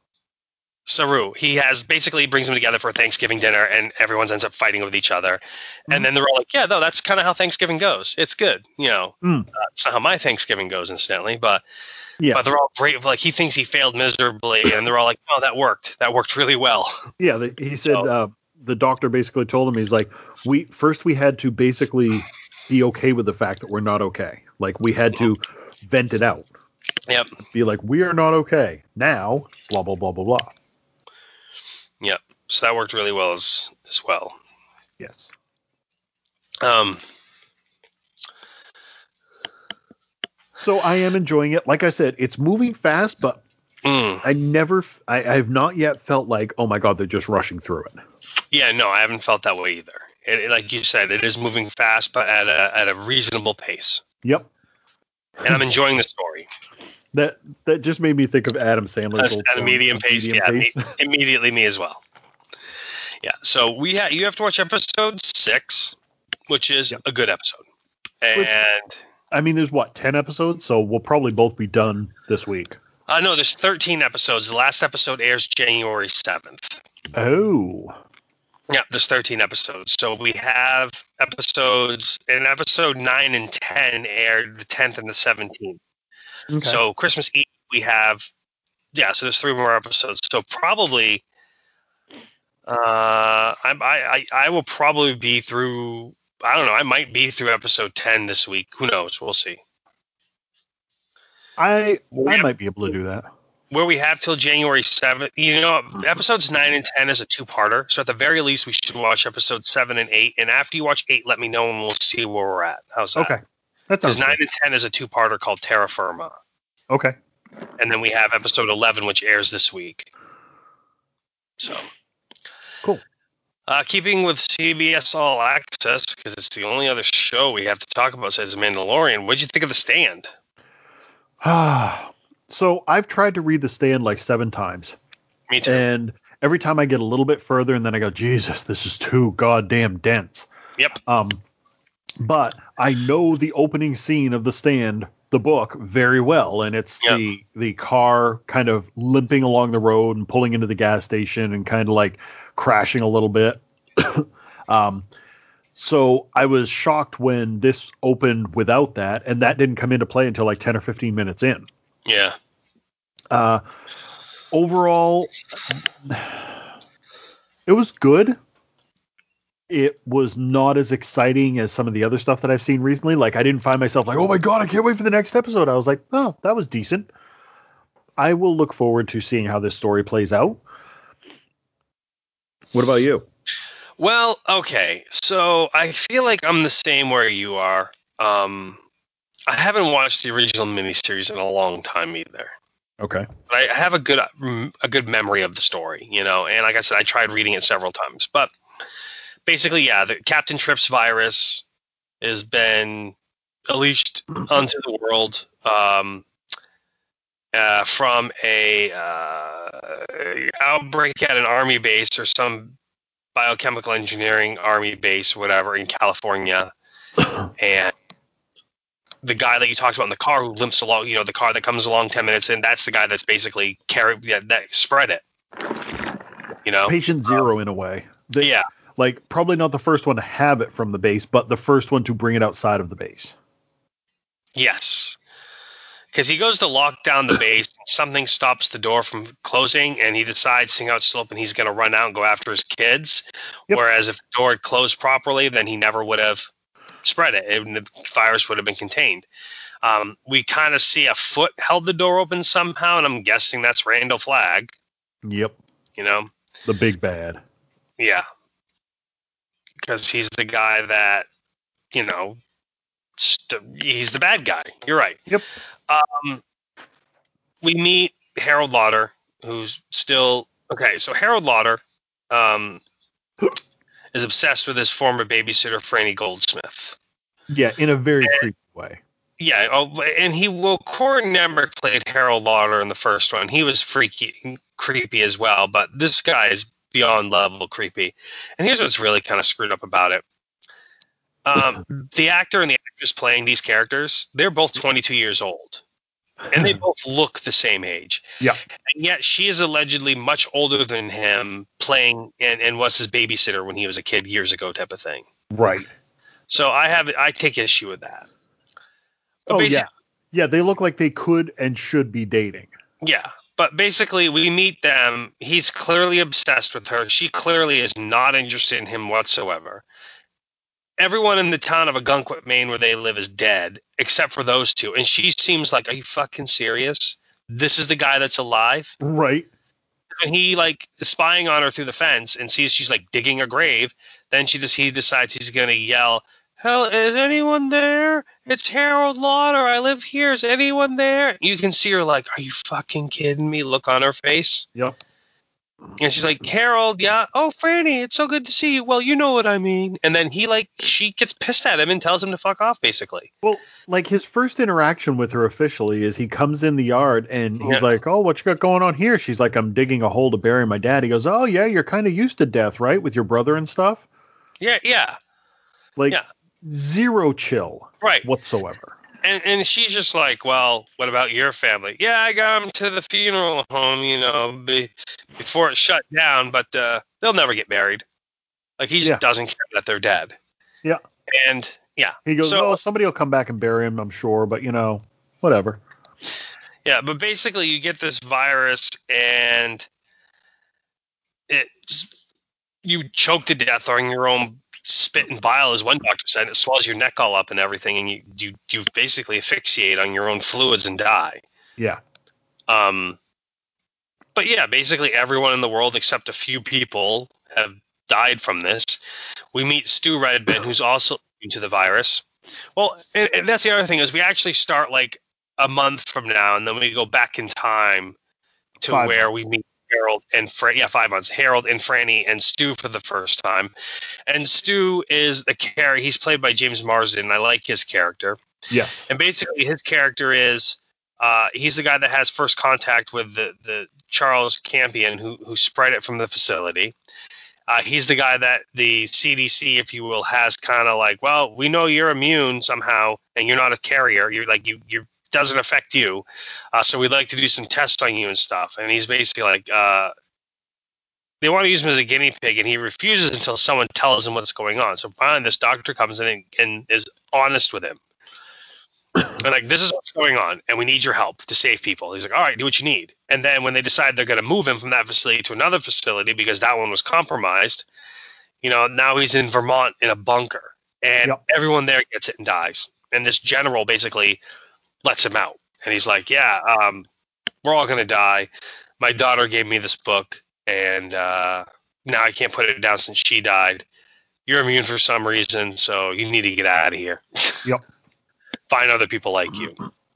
he basically brings them together for a Thanksgiving dinner, and everyone ends up fighting with each other. And then they're all like, yeah, no, that's kind of how Thanksgiving goes. It's good. It's not how my Thanksgiving goes, incidentally, but they're all great. Like, he thinks he failed miserably, and they're all like, oh, that worked. That worked really well. Yeah, he said the doctor basically told him, he's like, we had to basically be okay with the fact that we're not okay. Like, we had to vent it out. Yep. Be like, we are not okay. Now, blah, blah, blah, blah, blah. Yep. So that worked really well as well. Yes. So I am enjoying it. Like I said, it's moving fast, but I've not yet felt like, oh my God, they're just rushing through it. Yeah, no, I haven't felt that way either. Like you said, it is moving fast, but at a reasonable pace. Yep. And I'm enjoying the story. That just made me think of Adam Sandler's old at a medium pace. Immediately me as well. Yeah. So you have to watch episode 6, which is a good episode. And there's 10 episodes, so we'll probably both be done this week. No, there's 13 episodes. The last episode airs January 7th. Oh. Yeah, there's 13 episodes. So we have episodes, and episode 9 and 10 aired the 10th and the 17th. Okay. So Christmas Eve we have, so there's 3 more episodes. So probably I will probably be through. I don't know. I might be through episode 10 this week. Who knows? We'll see. I might be able to do that. Where we have till January 7th. You know, episodes 9 and 10 is a two-parter. So at the very least, we should watch episodes 7 and 8. And after you watch 8, let me know and we'll see where we're at. How's that? Okay. Because 9 and 10 is a two-parter called Terra Firma. Okay. And then we have episode 11, which airs this week. So. Cool. Keeping with CBS All Access, because it's the only other show we have to talk about besides Mandalorian, what'd you think of The Stand? So I've tried to read The Stand like 7 times. Me too. And every time I get a little bit further and then I go, Jesus, this is too goddamn dense. Yep. But I know the opening scene of The Stand, the book, very well. And it's the car kind of limping along the road and pulling into the gas station and kind of like crashing a little bit. So I was shocked when this opened without that, and that didn't come into play until like 10 or 15 minutes in. Yeah. Overall, it was good. It was not as exciting as some of the other stuff that I've seen recently. Like, I didn't find myself like, oh my God, I can't wait for the next episode. I was like, oh, that was decent. I will look forward to seeing how this story plays out. What about you? Well, okay. So I feel like I'm the same where you are. I haven't watched the original miniseries in a long time either. Okay. But I have a good memory of the story, you know. And like I said, I tried reading it several times. But basically, yeah, the Captain Trips virus has been unleashed onto the world from a outbreak at an army base or some biochemical engineering army base, whatever, in California. And the guy that you talked about in the car who limps along, you know, the car that comes along 10 minutes in, that's the guy that's basically that spread it. You know? Patient zero in a way. Yeah. Like, probably not the first one to have it from the base, but the first one to bring it outside of the base. Yes. Because he goes to lock down the base, something stops the door from closing, and he decides, seeing how it's still open, he's going to run out and go after his kids. Yep. Whereas if the door had closed properly, then he never would have spread it, and the virus would have been contained. We kind of see a foot held the door open somehow, and I'm guessing that's Randall Flagg. Yep. You know? The big bad. Yeah. Because he's the guy that, you know, he's the bad guy. You're right. Yep. We meet Harold Lauder, who's still okay. So Harold Lauder is obsessed with his former babysitter, Franny Goldsmith. Yeah, in a very creepy way. Yeah, and Corin Nemrick played Harold Lauder in the first one. He was creepy as well, but this guy is beyond level creepy. And here's what's really kind of screwed up about it. The actor and the actress playing these characters, they're both 22 years old. And they both look the same age. Yeah. And yet she is allegedly much older than him, playing and was his babysitter when he was a kid years ago, type of thing. Right. So I take issue with that. But yeah. They look like they could and should be dating. Yeah. But basically, we meet them. He's clearly obsessed with her. She clearly is not interested in him whatsoever. Everyone in the town of Ogunquit, Maine, where they live, is dead, except for those two. And she seems like, are you fucking serious? This is the guy that's alive? Right. And he, like, is spying on her through the fence and sees she's, like, digging a grave. Then he decides he's going to yell, "Hell, is anyone there? It's Harold Lauder. I live here. Is anyone there?" You can see her like, are you fucking kidding me? Look on her face. Yep. And she's like, "Harold, yeah. Oh, Franny, it's so good to see you. Well, you know what I mean." And then she gets pissed at him and tells him to fuck off, basically. Well, like, his first interaction with her officially is he comes in the yard and he's like, "Oh, what you got going on here?" She's like, "I'm digging a hole to bury my dad." He goes, "Oh, yeah, you're kind of used to death, right? With your brother and stuff." Yeah. Like, zero chill. Right. Whatsoever. And she's just like, "Well, what about your family?" "Yeah, I got them to the funeral home, you know, before it shut down, but they'll never get married." Like, he just doesn't care that they're dead. Yeah. And, yeah. He goes, somebody will come back and bury him, I'm sure, but, you know, whatever. Yeah, but basically you get this virus, and you choke to death on your own spit and bile, as one doctor said. It swells your neck all up and everything, and you basically asphyxiate on your own fluids and die. Yeah. But yeah, basically everyone in the world except a few people have died from this. We meet Stu Redman, who's also immune to the virus. Well, and that's the other thing is we actually start like a month from now, and then we go back in time to 5 where months. we meet Harold and 5 months. Harold and Franny and Stu for the first time. And Stu is the character. He's played by James Marsden. I like his character. Yes. And basically his character is he's the guy that has first contact with the Charles Campion who spread it from the facility. He's the guy that the CDC, if you will, has kind of like, well, we know you're immune somehow and you're not a carrier. You're like you doesn't affect you. So we'd like to do some tests on you and stuff. And he's basically like, they want to use him as a guinea pig, and he refuses until someone tells him what's going on. So finally, this doctor comes in and is honest with him. And like, this is what's going on, and we need your help to save people. He's like, all right, do what you need. And then when they decide they're going to move him from that facility to another facility because that one was compromised, now he's in Vermont in a bunker, and everyone there gets it and dies. And this general basically lets him out. And he's like, yeah, we're all going to die. My daughter gave me this book, and now I can't put it down since she died. You're immune for some reason, so you need to get out of here. Yep. Find other people like you.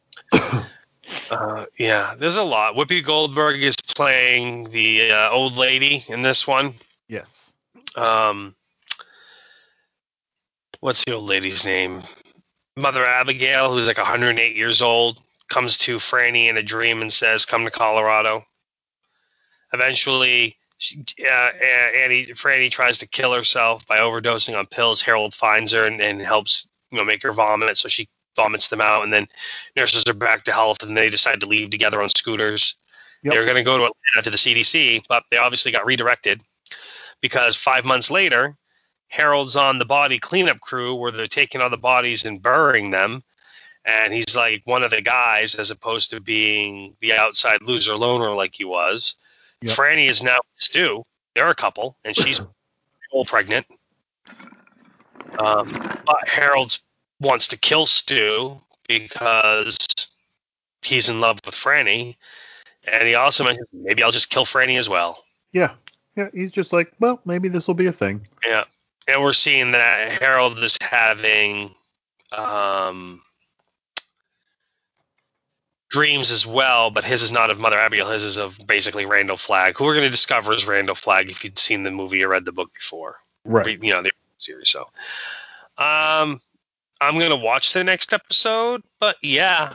Yeah, there's a lot. Whoopi Goldberg is playing the old lady in this one. Yes. What's the old lady's name? Mother Abigail, who's like 108 years old, comes to Franny in a dream and says, come to Colorado. Eventually, Franny tries to kill herself by overdosing on pills. Harold finds her and helps make her vomit, so she vomits them out, and then nurses her back to health, and they decide to leave together on scooters. Yep. They were going to go to Atlanta to the CDC, but they obviously got redirected because 5 months later, Harold's on the body cleanup crew where they're taking all the bodies and burying them, and he's like one of the guys as opposed to being the outside loser loner like he was. Yep. Franny is now with Stu. They're a couple, and she's pregnant. But Harold wants to kill Stu because he's in love with Franny, and he also mentions maybe I'll just kill Franny as well. Yeah, he's just like, well, maybe this will be a thing. Yeah, and we're seeing that Harold is having dreams as well, but his is not of Mother Abigail. His is of basically Randall Flagg, who we're going to discover is Randall Flagg if you'd seen the movie or read the book before. Right. The series. So, I'm going to watch the next episode, but yeah.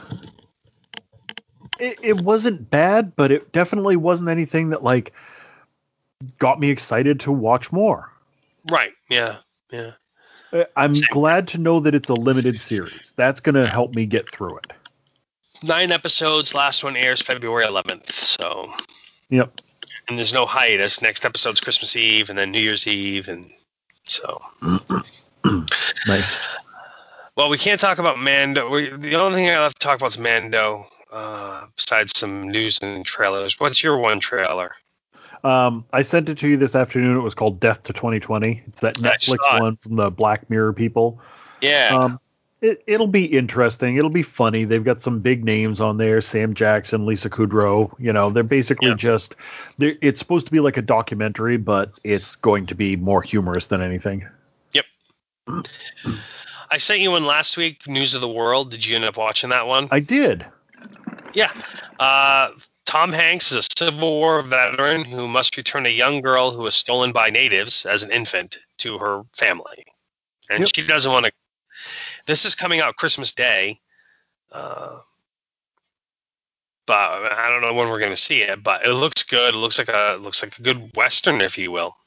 It wasn't bad, but it definitely wasn't anything that like got me excited to watch more. Right. Yeah. I'm glad to know that it's a limited series. That's going to help me get through it. 9 episodes. Last one airs February 11th. So. Yep. And there's no hiatus. Next episode's Christmas Eve and then New Year's Eve, and so. Nice. Well, we can't talk about Mando. The only thing I have to talk about is Mando, besides some news and trailers. What's your one trailer? I sent it to you this afternoon. It was called Death to 2020. It's that Netflix one from the Black Mirror people. Yeah. It'll be interesting. It'll be funny. They've got some big names on there. Sam Jackson, Lisa Kudrow. They're basically it's supposed to be like a documentary, but it's going to be more humorous than anything. Yep. I sent you one last week, News of the World. Did you end up watching that one? I did. Yeah. Tom Hanks is a Civil War veteran who must return a young girl who was stolen by natives as an infant to her family. And she doesn't want to. This is coming out Christmas Day. But I don't know when we're going to see it, but it looks good. It looks like a good Western, if you will.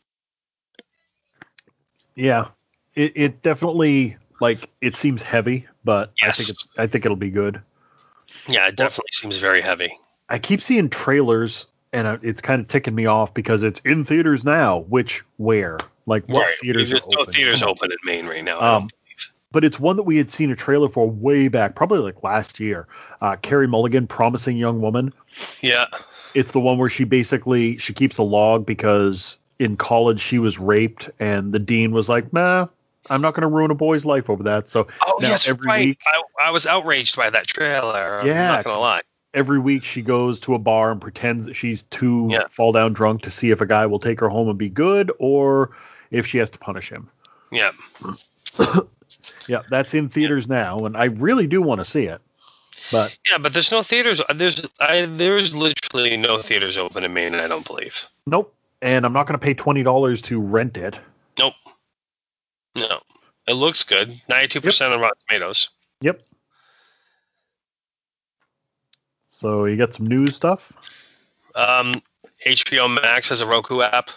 Yeah. It definitely, it seems heavy, but yes. I think it'll be good. Yeah, it definitely seems very heavy. I keep seeing trailers, and it's kind of ticking me off because it's in theaters now. Where? What theaters There's are open? No theaters open in Maine right now. But it's one that we had seen a trailer for way back, probably last year. Carey Mulligan, Promising Young Woman. Yeah. It's the one where she keeps a log because in college she was raped, and the dean was like, "Nah, I'm not going to ruin a boy's life over that." So every week, I was outraged by that trailer. Yeah, I'm not going to lie. Every week she goes to a bar and pretends that she's too fall down drunk to see if a guy will take her home and be good, or if she has to punish him. Yeah. Yeah, that's in theaters now, and I really do want to see it. But there's no theaters. There's literally no theaters open in Maine, I don't believe. Nope. And I'm not going to pay $20 to rent it. Nope. No. It looks good. 92% on Rotten Tomatoes. Yep. So you got some news stuff? HBO Max has a Roku app.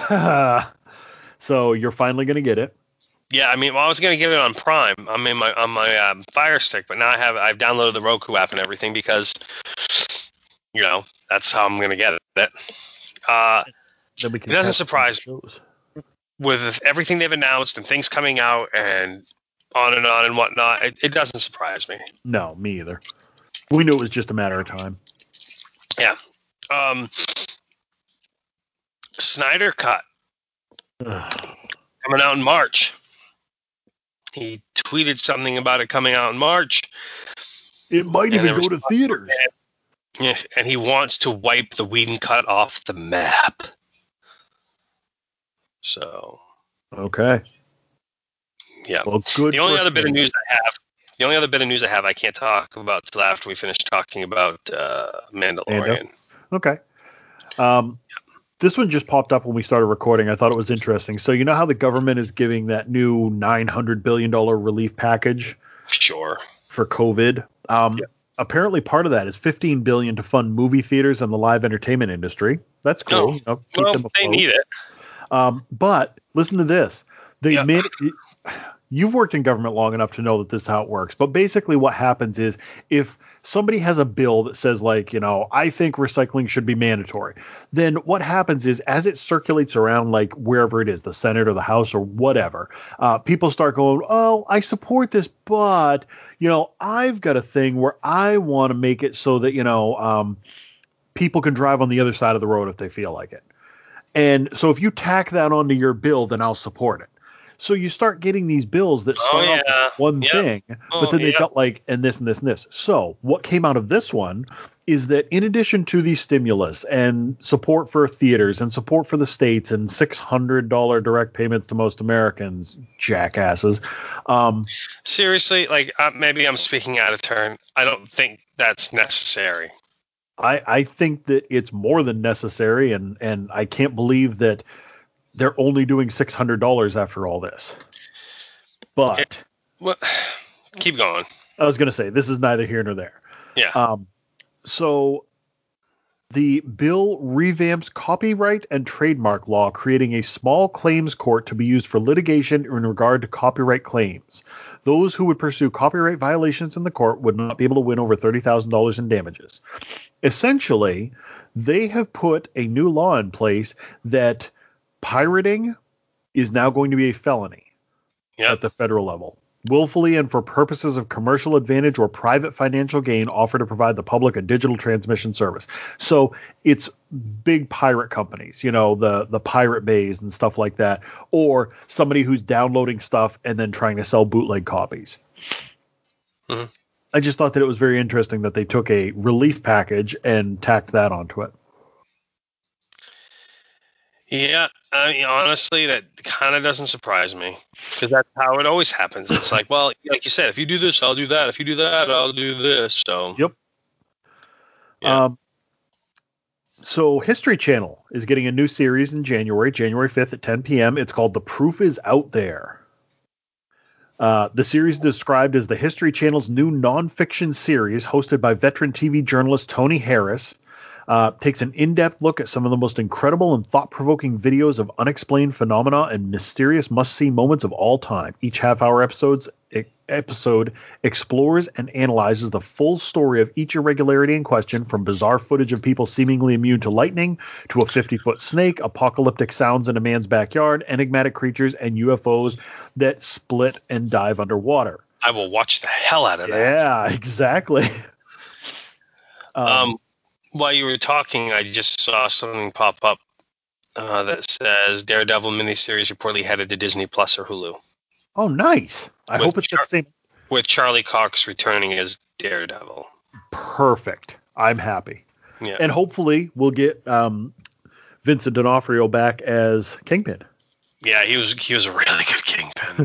So you're finally going to get it. Yeah, I mean, I was going to get it on Prime. I'm on my Fire Stick, but now I've downloaded the Roku app and everything because, that's how I'm going to get it. It doesn't surprise me. With everything they've announced and things coming out and on and whatnot, it doesn't surprise me. No, me either. We knew it was just a matter of time. Yeah. Snyder Cut coming out in March. He tweeted something about it coming out in March. It might even go to theaters. Yeah, and he wants to wipe the Whedon Cut off the map. So. Okay. Yeah. Well, good. The only other bit of news I have, I can't talk about till after we finish talking about Mandalorian. Okay. This one just popped up when we started recording. I thought it was interesting. So you know how the government is giving that new $900 billion relief package? Sure. For COVID. Apparently part of that is $15 billion to fund movie theaters and the live entertainment industry. That's cool. They need it. But listen to this. You've worked in government long enough to know that this is how it works. But basically what happens is if somebody has a bill that says I think recycling should be mandatory, then what happens is as it circulates around wherever it is, the Senate or the House or whatever, people start going, oh, I support this, but, I've got a thing where I want to make it so that, people can drive on the other side of the road if they feel like it. And so if you tack that onto your bill, then I'll support it. So you start getting these bills that start off with one thing, but then they've got and this and this and this. So what came out of this one is that in addition to the stimulus and support for theaters and support for the states and $600 direct payments to most Americans, jackasses. Seriously, maybe I'm speaking out of turn. I don't think that's necessary. I think that it's more than necessary, and I can't believe that they're only doing $600 after all this. But keep going. I was going to say, this is neither here nor there. Yeah. So the bill revamps copyright and trademark law, creating a small claims court to be used for litigation in regard to copyright claims. Those who would pursue copyright violations in the court would not be able to win over $30,000 in damages. Essentially, they have put a new law in place that pirating is now going to be a felony at the federal level. Willfully and for purposes of commercial advantage or private financial gain offer to provide the public a digital transmission service. So it's big pirate companies, the Pirate Bays and stuff like that, or somebody who's downloading stuff and then trying to sell bootleg copies. Mm-hmm. I just thought that it was very interesting that they took a relief package and tacked that onto it. Yeah, I mean, honestly, that kind of doesn't surprise me because that's how it always happens. It's like you said, if you do this, I'll do that. If you do that, I'll do this. So. Yep. Yeah. So History Channel is getting a new series in January 5th at 10 p.m. It's called The Proof is Out There. The series is described as the History Channel's new nonfiction series hosted by veteran TV journalist Tony Harris. Takes an in-depth look at some of the most incredible and thought-provoking videos of unexplained phenomena and mysterious must-see moments of all time. Each half-hour episode explores and analyzes the full story of each irregularity in question, from bizarre footage of people seemingly immune to lightning, to a 50-foot snake, apocalyptic sounds in a man's backyard, enigmatic creatures, and UFOs that split and dive underwater. I will watch the hell out of that. Yeah, exactly. While you were talking, I just saw something pop up that says Daredevil miniseries reportedly headed to Disney Plus or Hulu. Oh, nice. I hope it's the same. With Charlie Cox returning as Daredevil. Perfect. I'm happy. Yeah. And hopefully we'll get Vincent D'Onofrio back as Kingpin. Yeah, he was a really good Kingpin.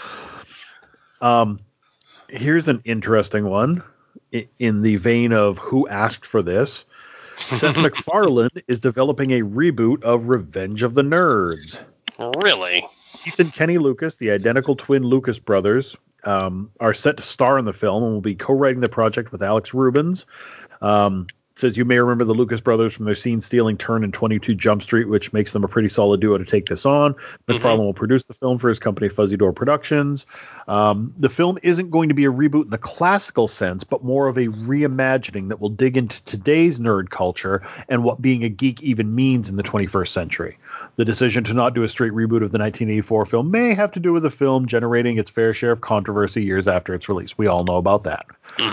Here's an interesting one in the vein of who asked for this. Seth MacFarlane is developing a reboot of Revenge of the Nerds. Really? Keith and Kenny Lucas, the identical twin Lucas brothers, are set to star in the film and will be co-writing the project with Alex Rubens. Says you may remember the Lucas brothers from their scene-stealing turn in 22 Jump Street, which makes them a pretty solid duo to take this on. MacFarlane will produce the film for his company Fuzzy Door Productions. The film isn't going to be a reboot in the classical sense, but more of a reimagining that will dig into today's nerd culture and what being a geek even means in the 21st century. The decision to not do a straight reboot of the 1984 film may have to do with the film generating its fair share of controversy years after its release. We all know about that.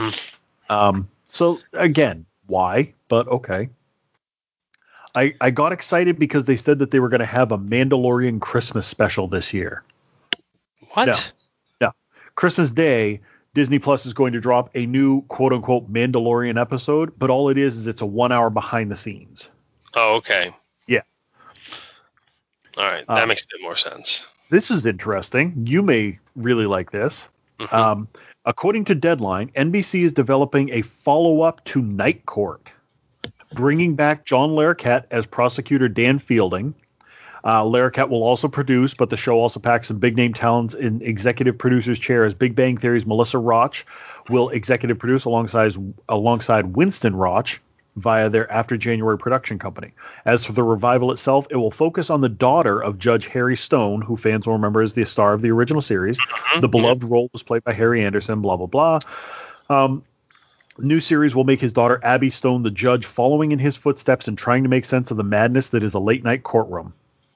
So, again, why? But okay. I got excited because they said that they were going to have a Mandalorian Christmas special this year. What? No. Christmas Day, Disney Plus is going to drop a new quote-unquote Mandalorian episode, but all it is it's a 1 hour behind the scenes. Oh, okay. Yeah. All right. That makes a bit more sense. This is interesting. You may really like this. According to Deadline, NBC is developing a follow-up to Night Court, bringing back John Larroquette as prosecutor Dan Fielding. Larroquette will also produce, but the show also packs some big-name talents in executive producer's chair, as Big Bang Theory's Melissa Roach will executive produce alongside Winston Roach via their After January production company. As for the revival itself, it will focus on the daughter of Judge Harry Stone, who fans will remember as the star of the original series. The beloved role was played by Harry Anderson, blah, blah, blah. New series will make his daughter Abby Stone the judge, following in his footsteps and trying to make sense of the madness that is a late-night courtroom.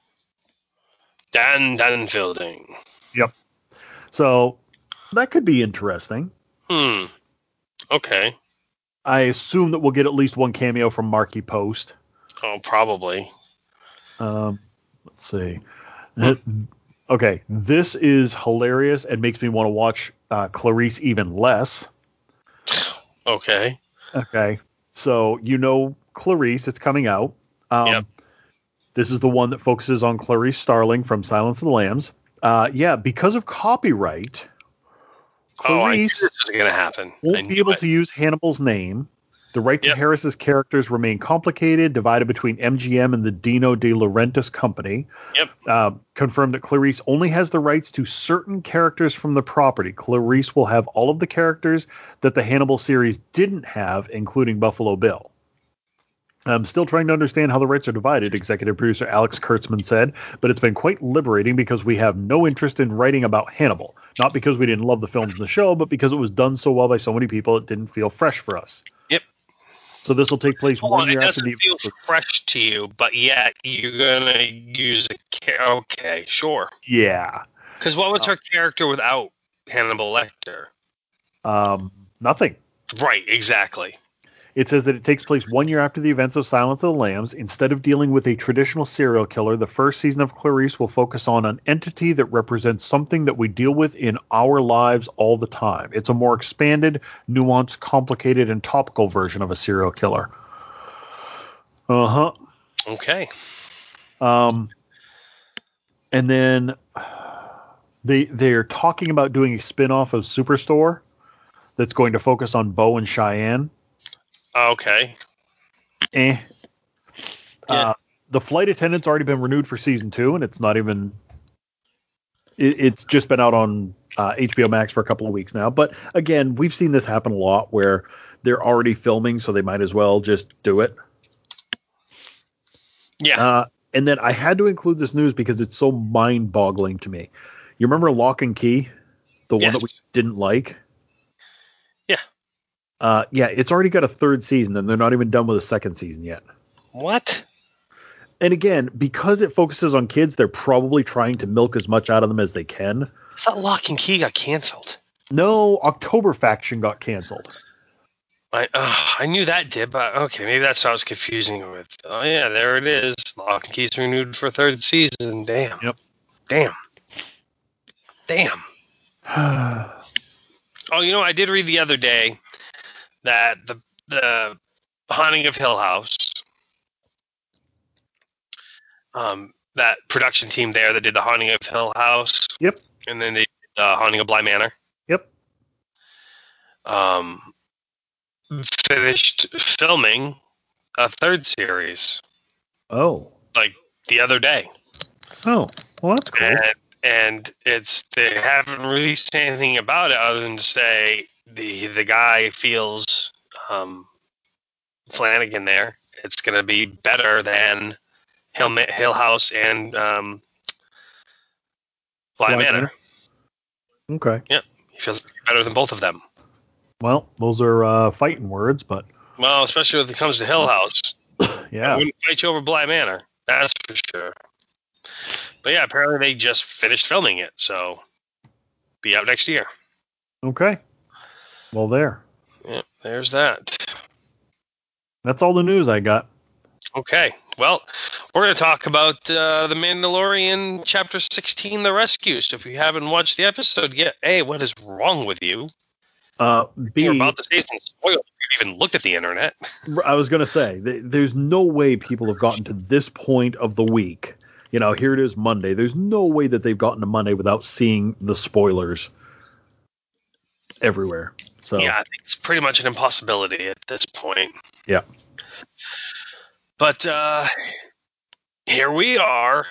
Dan Fielding. Yep. So that could be interesting. Okay. I assume that we'll get at least one cameo from Marky Post. Oh, probably. Let's see. Okay, this is hilarious and makes me want to watch Clarice even less. Okay. Okay, so you know Clarice, it's coming out. Yep. This is the one that focuses on Clarice Starling from Silence of the Lambs. Yeah, because of copyright, Clarice this is going to happen. Won't be able to use Hannibal's name. The right to Harris's characters remain complicated, divided between MGM and the Dino De Laurentiis company. Confirmed that Clarice only has the rights to certain characters from the property. Clarice will have all of the characters that the Hannibal series didn't have, including Buffalo Bill. I'm still trying to understand how the rights are divided, executive producer Alex Kurtzman said, but it's been quite liberating because we have no interest in writing about Hannibal. Not because we didn't love the films and the show, but because it was done so well by so many people it didn't feel fresh for us. Yep. So this will take place 1 year after the... It doesn't feel fresh to you, but yet you're going to use a... Okay, sure. Yeah. Because what was her character without Hannibal Lecter? Nothing. Right, exactly. It says that it takes place 1 year after the events of Silence of the Lambs. Instead of dealing with a traditional serial killer, the first season of Clarice will focus on an entity that represents something that we deal with in our lives all the time. It's a more expanded, nuanced, complicated, and topical version of a serial killer. Okay. And then they're talking about doing a spin-off of Superstore that's going to focus on Bo and Cheyenne. Okay. The Flight Attendant's already been renewed for season 2, and it's not even... It's just been out on HBO Max for a couple of weeks now. But again, we've seen this happen a lot where they're already filming, so they might as well just do it. Yeah. And then I had to include this news because it's so mind-boggling to me. You remember Lock and Key? The one that we didn't like? Yeah, it's already got a third season, and they're not even done with a second season yet. What? And again, because it focuses on kids, they're probably trying to milk as much out of them as they can. I thought Lock and Key got canceled. No, October Faction got canceled. I knew that did, but okay, maybe that's what I was confusing it with. Oh yeah, there it is. Lock and Key's renewed for a third season. Damn. Yep. Damn. Oh, I did read the other day that the Haunting of Hill House, that production team there that did the Haunting of Hill House, Yep. and then they did the Haunting of Bly Manor. Yep. Finished filming a third series. Oh. Like the other day. Oh. Well, that's cool. And they haven't released anything about it other than to say the guy feels Flanagan there. It's going to be better than Hill House and Bly Manor. Okay. Yeah, he feels better than both of them. Well, those are fighting words, but well, especially when it comes to Hill House. Yeah, I wouldn't fight you over Bly Manor. That's for sure. But yeah, apparently they just finished filming it, so be out next year. Okay. Well, Yeah, there's that. That's all the news I got. Okay. Well, we're going to talk about The Mandalorian Chapter 16, The Rescue. So if you haven't watched the episode yet, A, what is wrong with you? B, you're about to say some spoilers. You've even looked at the internet. I was going to say, there's no way people have gotten to this point of the week. Here it is Monday. There's no way that they've gotten to Monday without seeing the spoilers everywhere. So yeah, I think it's pretty much an impossibility at this point. Yeah. But here we are.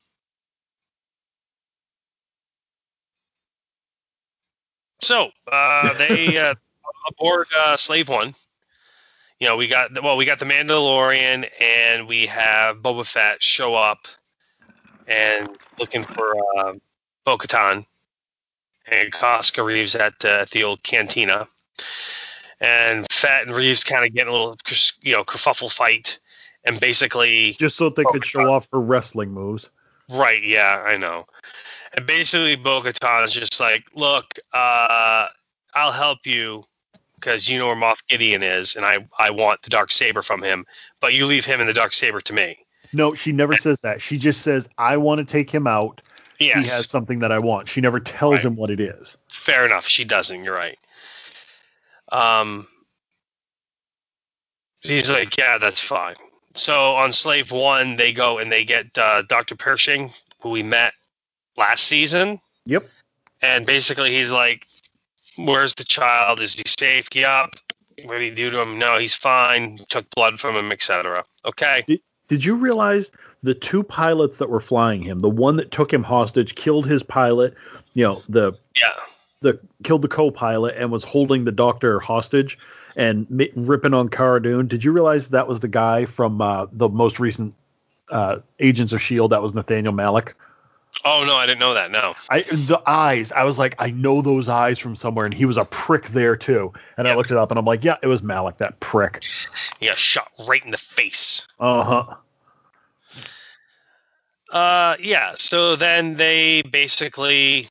So they aboard Slave One. We got the Mandalorian, and we have Boba Fett show up and looking for Bo-Katan, and Costco Reeves at the old cantina, and Fett and Reeves kind of getting a little kerfuffle fight, and basically just so they could show off her wrestling moves. Right? Yeah, I know. And basically Bo-Katan is just like, look, I'll help you because you know where Moff Gideon is, and I want the Darksaber from him, but you leave him and the Darksaber to me. No, she never says that. She just says, I want to take him out. Yes. He has something that I want. She never tells him what it is. Fair enough. She doesn't. You're right. He's like, yeah, that's fine. So on Slave One, they go and they get Dr. Pershing, who we met last season. Yep. And basically he's like, where's the child? Is he safe? Yup. What did he do to him? No, he's fine. Took blood from him, etc. Okay. Did you realize the two pilots that were flying him, the one that took him hostage, killed his pilot, killed the co-pilot and was holding the doctor hostage and ripping on Cara Dune? Did you realize that was the guy from the most recent Agents of S.H.I.E.L.D.? That was Nathaniel Malick. Oh, no, I didn't know that, no. The eyes, I was like, I know those eyes from somewhere, and he was a prick there, too. And I looked it up, and I'm like, yeah, it was Malick, that prick. Yeah, shot right in the face. Uh-huh. Yeah, so then they basically,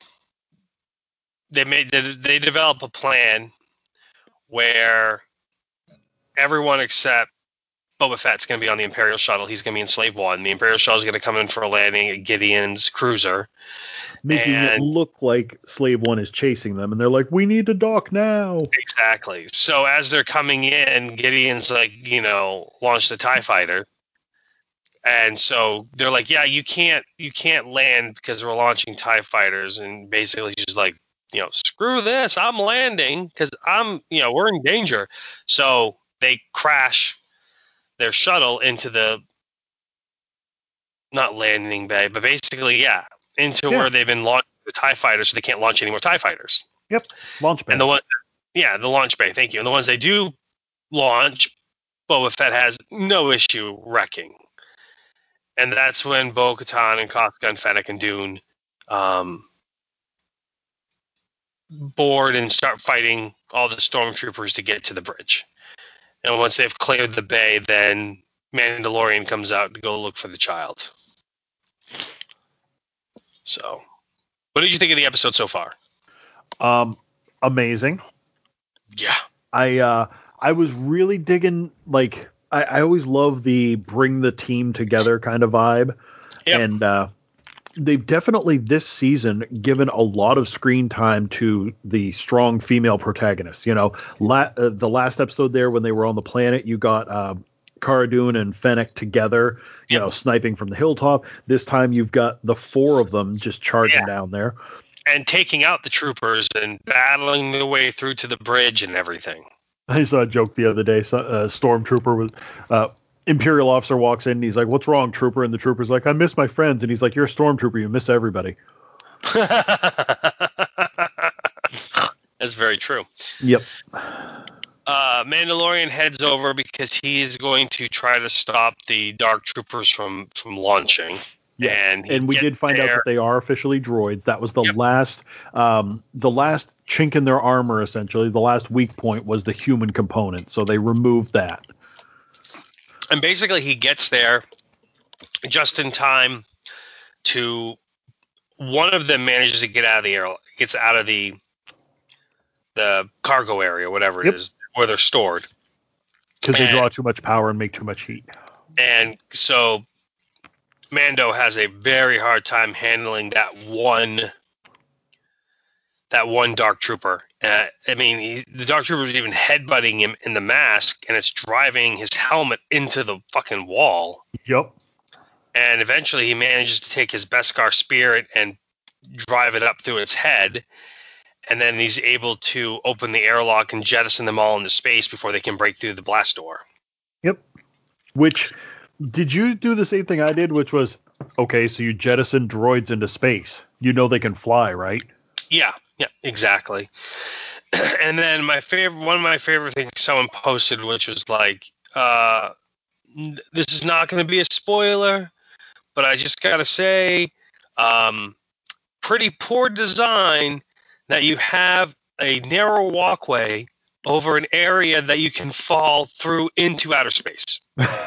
they develop a plan where everyone except Boba Fett's going to be on the Imperial shuttle. He's going to be in Slave One. The Imperial shuttle is going to come in for a landing at Gideon's cruiser. Making it look like Slave One is chasing them, and they're like, we need to dock now. Exactly. So as they're coming in, Gideon's like, launch the TIE fighter. And so they're like, yeah, you can't land because we're launching TIE fighters. And basically she's like, screw this, I'm landing because we're in danger. So they crash their shuttle into the, not landing bay, but basically, where they've been launching the TIE fighters, so they can't launch any more TIE fighters. Yep, launch bay. And the launch bay, thank you. And the ones they do launch, Boba Fett has no issue wrecking. And that's when Bo-Katan and Kafka and Fennec and Dune board and start fighting all the stormtroopers to get to the bridge. And once they've cleared the bay, then Mandalorian comes out to go look for the child. So, what did you think of the episode so far? Amazing. Yeah. I was really digging, like, I always love the bring the team together kind of vibe. Yep. And they've definitely this season given a lot of screen time to the strong female protagonists. You know, the last episode there when they were on the planet, you got Cara Dune and Fennec together, you know, sniping from the hilltop. This time you've got the four of them just charging down there. And taking out the troopers and battling their way through to the bridge and everything. I saw a joke the other day. Stormtrooper was Imperial officer walks in and he's like, "What's wrong, trooper?" And the trooper's like, "I miss my friends." And he's like, "You're a stormtrooper. You miss everybody." That's very true. Yep. Mandalorian heads over because he's going to try to stop the Dark Troopers from launching. Yes. And we did find out that they are officially droids. That was the last chink in their armor, essentially. The last weak point was the human component, so they removed that. And basically, he gets there just in time to. One of them manages to get out of the air, gets out of the cargo area, whatever it is, where they're stored. Because they draw too much power and make too much heat. And so Mando has a very hard time handling that one Dark Trooper. I mean, the Dark Trooper is even headbutting him in the mask, and it's driving his helmet into the fucking wall. Yep. And eventually he manages to take his Beskar spear and drive it up through its head. And then he's able to open the airlock and jettison them all into space before they can break through the blast door. Yep. Which, did you do the same thing I did, which was, okay, so you jettison droids into space. You know they can fly, right? Yeah, exactly. And then one of my favorite things someone posted, which was like, this is not going to be a spoiler, but I just got to say, pretty poor design that you have a narrow walkway over an area that you can fall through into outer space.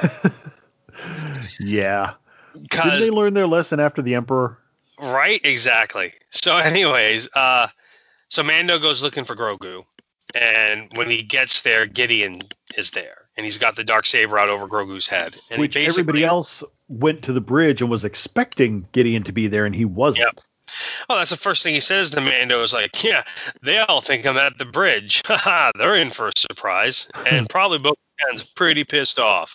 Yeah. Didn't they learn their lesson after the Emperor? Right, exactly. So anyways, so Mando goes looking for Grogu, and when he gets there, Gideon is there, and he's got the Darksaber out over Grogu's head. And which everybody else went to the bridge and was expecting Gideon to be there, and he wasn't. Yep. Oh, that's the first thing he says to Mando is like, yeah, they all think I'm at the bridge. Haha, they're in for a surprise. And probably Bo-Katan's pretty pissed off.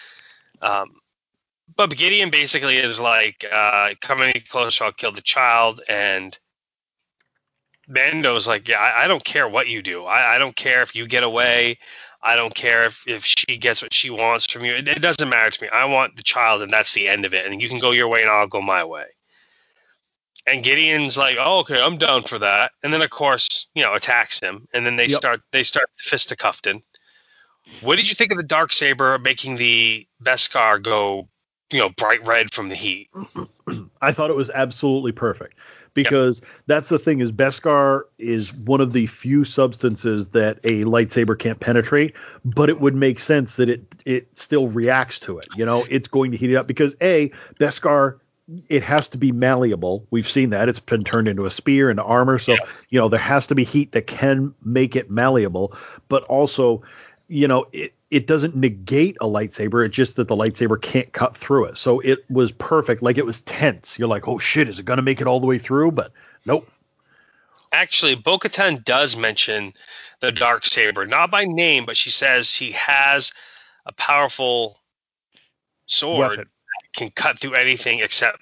But Gideon basically is like, come any closer, I'll kill the child. And Mando's like, yeah, I don't care what you do. I don't care if you get away. I don't care if she gets what she wants from you. It doesn't matter to me. I want the child, and that's the end of it. And you can go your way, and I'll go my way. And Gideon's like, oh, okay, I'm down for that. And then, of course, attacks him. And then they start fisticuffing. What did you think of the Darksaber making the Beskar go, bright red from the heat? I thought it was absolutely perfect. Because that's the thing is Beskar is one of the few substances that a lightsaber can't penetrate, but it would make sense that it still reacts to it. It's going to heat it up because Beskar, it has to be malleable. We've seen that. It's been turned into a spear and armor. So, there has to be heat that can make it malleable. But also, it doesn't negate a lightsaber. It's just that the lightsaber can't cut through it. So it was perfect. Like, it was tense. You're like, oh, shit, is it going to make it all the way through? But nope. Actually, Bo-Katan does mention the Darksaber. Not by name, but she says he has a powerful sword. Weapon. Can cut through anything except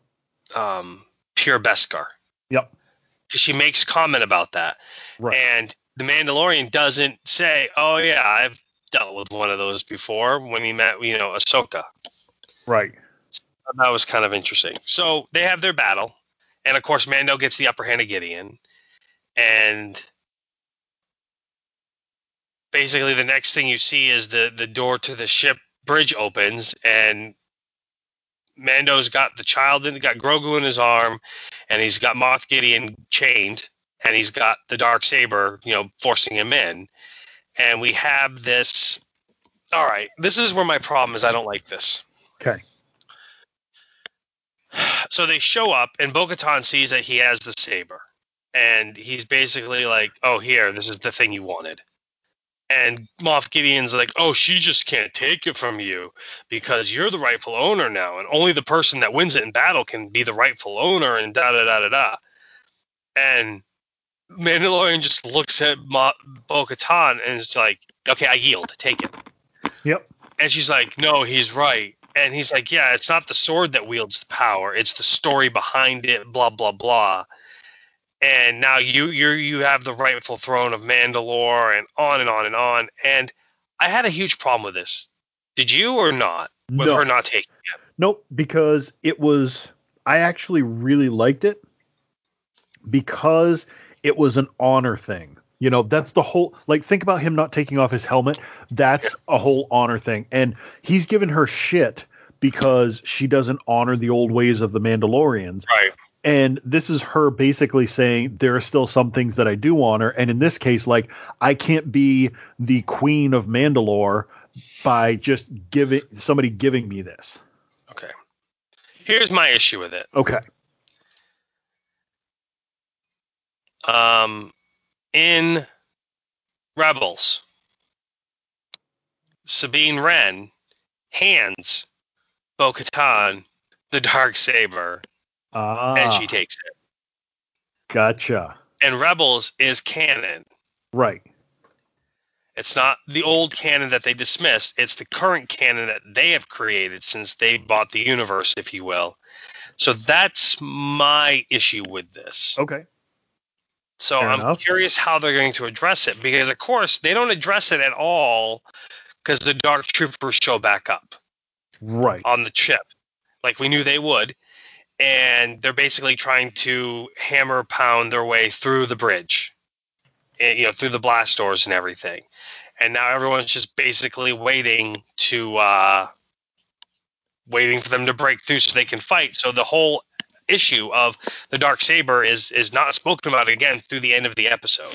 pure Beskar. Yep. Because she makes comment about that. Right. And the Mandalorian doesn't say, oh, yeah, I've dealt with one of those before when he met, Ahsoka. Right. So that was kind of interesting. So they have their battle. And, of course, Mando gets the upper hand of Gideon. And basically the next thing you see is the door to the ship bridge opens, and Mando's got the child got Grogu in his arm, and he's got Moff Gideon chained, and he's got the Darksaber, forcing him in. And we have this. All right, this is where my problem is. I don't like this. Okay. So they show up, and Bo-Katan sees that he has the saber, and he's basically like, "Oh, here, this is the thing you wanted." And Moff Gideon's like, oh, she just can't take it from you because you're the rightful owner now, and only the person that wins it in battle can be the rightful owner, and da-da-da-da-da. And Mandalorian just looks at Bo-Katan and is like, okay, I yield. Take it. Yep. And she's like, no, he's right. And he's like, yeah, it's not the sword that wields the power. It's the story behind it, blah, blah, blah. And now you have the rightful throne of Mandalore, and on and on and on. And I had a huge problem with this. Did you or not? With No. her not taking it? Nope, because I actually really liked it because it was an honor thing. You know, that's the whole, like, think about him not taking off his helmet. That's a whole honor thing. And he's given her shit because she doesn't honor the old ways of the Mandalorians. Right. And this is her basically saying there are still some things that I do honor. And in this case, like, I can't be the queen of Mandalore by just somebody giving me this. Okay. Here's my issue with it. Okay. In Rebels, Sabine Wren hands Bo-Katan the Darksaber, and she takes it. Gotcha. And Rebels is canon. Right. It's not the old canon that they dismissed. It's the current canon that they have created since they bought the universe, if you will. So that's my issue with this. Okay. So I'm curious how they're going to address it, because, of course, they don't address it at all because the Dark Troopers show back up. Right. On the ship, like we knew they would. And they're basically trying to hammer pound their way through the bridge, through the blast doors and everything. And now everyone's just basically waiting for them to break through so they can fight. So the whole issue of the Darksaber is not spoken about again through the end of the episode.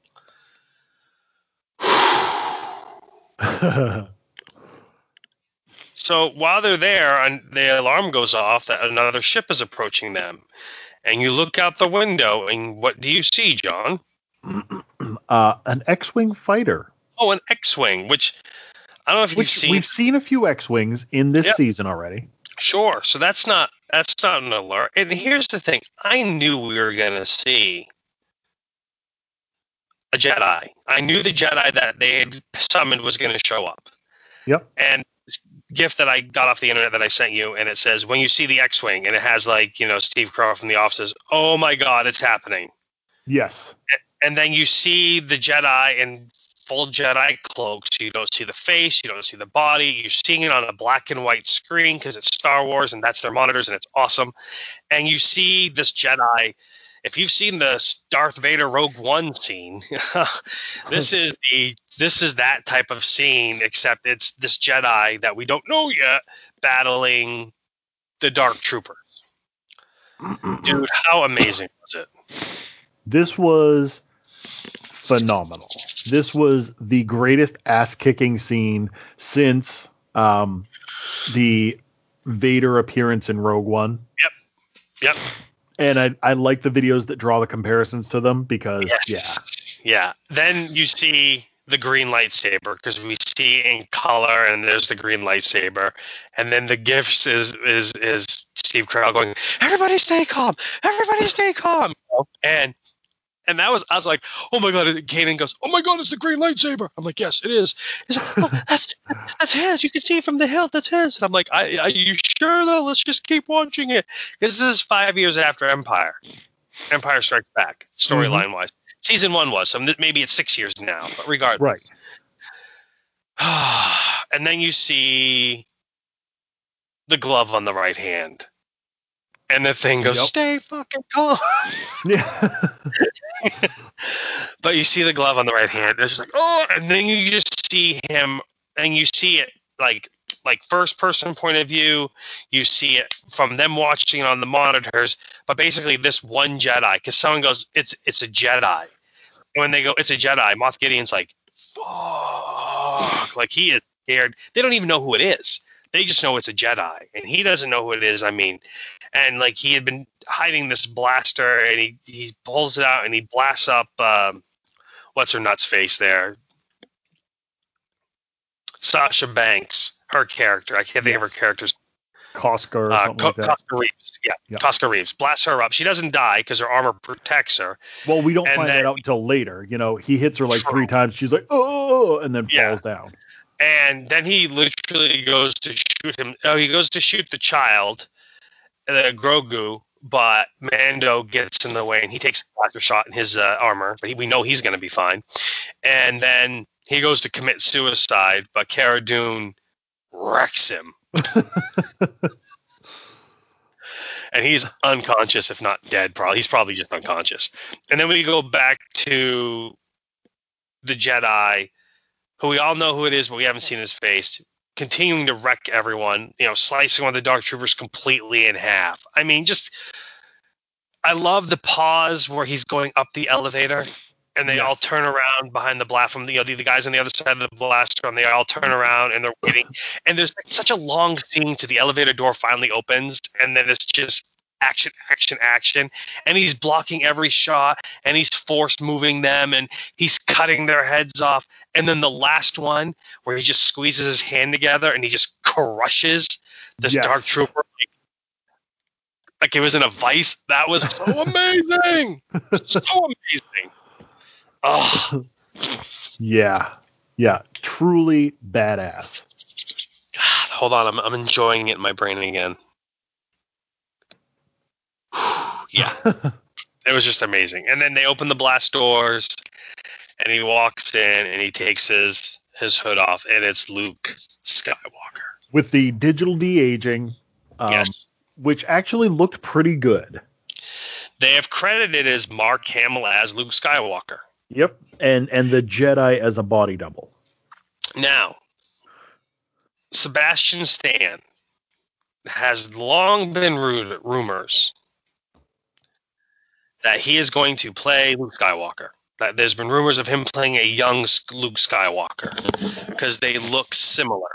So while they're there, and the alarm goes off that another ship is approaching them. And you look out the window, and what do you see, John? An X-Wing fighter. Oh, an X-Wing, which I don't know if you've seen. We've seen a few X-Wings in this season already. Sure. So that's not an alert. And here's the thing. I knew we were going to see a Jedi. I knew the Jedi that they had summoned was going to show up. Yep. And gift that I got off the internet that I sent you, and it says, when you see the X-Wing, and it has, like, Steve Carell from The Office says, oh my God, it's happening. Yes. And then you see the Jedi in full Jedi cloaks. You don't see the face, you don't see the body. You're seeing it on a black and white screen because it's Star Wars and that's their monitors, and it's awesome. And you see this Jedi. If you've seen the Darth Vader Rogue One scene, this is that type of scene, except it's this Jedi that we don't know yet battling the Dark Troopers. Dude, how amazing was it? This was phenomenal. This was the greatest ass-kicking scene since the Vader appearance in Rogue One. Yep. And I like the videos that draw the comparisons to them because, Yeah. Then you see the green lightsaber because we see in color, and there's the green lightsaber. And then the gifts is Steve Carell going, everybody stay calm. Everybody stay calm. And that was, I was like, oh my God. Kanan goes, oh my God, it's the green lightsaber. I'm like, yes, it is. He's like, oh, that's his. You can see it from the hilt. That's his. And I'm like, are you sure though? Let's just keep watching it. Because this is 5 years after Empire Strikes Back, storyline wise. Season 1 was, so maybe it's 6 years now, but regardless. Right. And then you see the glove on the right hand. And the thing goes, stay fucking calm. Yeah. But you see the glove on the right hand. It's just like, oh, and then you just see him, and you see it like first person point of view. You see it from them watching it on the monitors. But basically, this one Jedi, because someone goes, it's a Jedi. And when they go, it's a Jedi, Moff Gideon's like, fuck. Like, he is scared. They don't even know who it is. They just know it's a Jedi, and he doesn't know who it is. I mean, and like he had been hiding this blaster, and he pulls it out and he blasts up what's her nuts face there, Sasha Banks, her character. I can't think of her character's. Koska or something like that. Koska Reeves, yeah. Koska Reeves. Blasts her up. She doesn't die because her armor protects her. Well, we don't find that out until later. You know, he hits her like 3 times. She's like, oh, and then falls down. And then he literally goes to shoot him. Oh, he goes to shoot the child, Grogu, but Mando gets in the way and he takes the blaster shot in his armor. But we know he's going to be fine. And then he goes to commit suicide, but Cara Dune wrecks him. And he's unconscious, if not dead. He's probably just unconscious. And then we go back to the Jedi, who we all know who it is, but we haven't seen his face, continuing to wreck everyone, slicing one of the Dark Troopers completely in half. I mean, I love the pause where he's going up the elevator, and they all turn around behind the blast from the guys on the other side of the blaster, and they all turn around and they're waiting. And there's such a long scene to the elevator door finally opens, and then it's just action, action, action. And he's blocking every shot, and he's force moving them, and he's cutting their heads off. And then the last one where he just squeezes his hand together and he just crushes this Dark Trooper like it was in a vice. That was so amazing. So amazing. Oh. Yeah, truly badass. God, hold on, I'm enjoying it in my brain again. Yeah, it was just amazing. And then they open the blast doors, and he walks in, and he takes his hood off, and it's Luke Skywalker with the digital de-aging, which actually looked pretty good. They have credited as Mark Hamill as Luke Skywalker. Yep, and the Jedi as a body double. Now, Sebastian Stan has long been rumors that he is going to play Luke Skywalker. That there's been rumors of him playing a young Luke Skywalker because they look similar,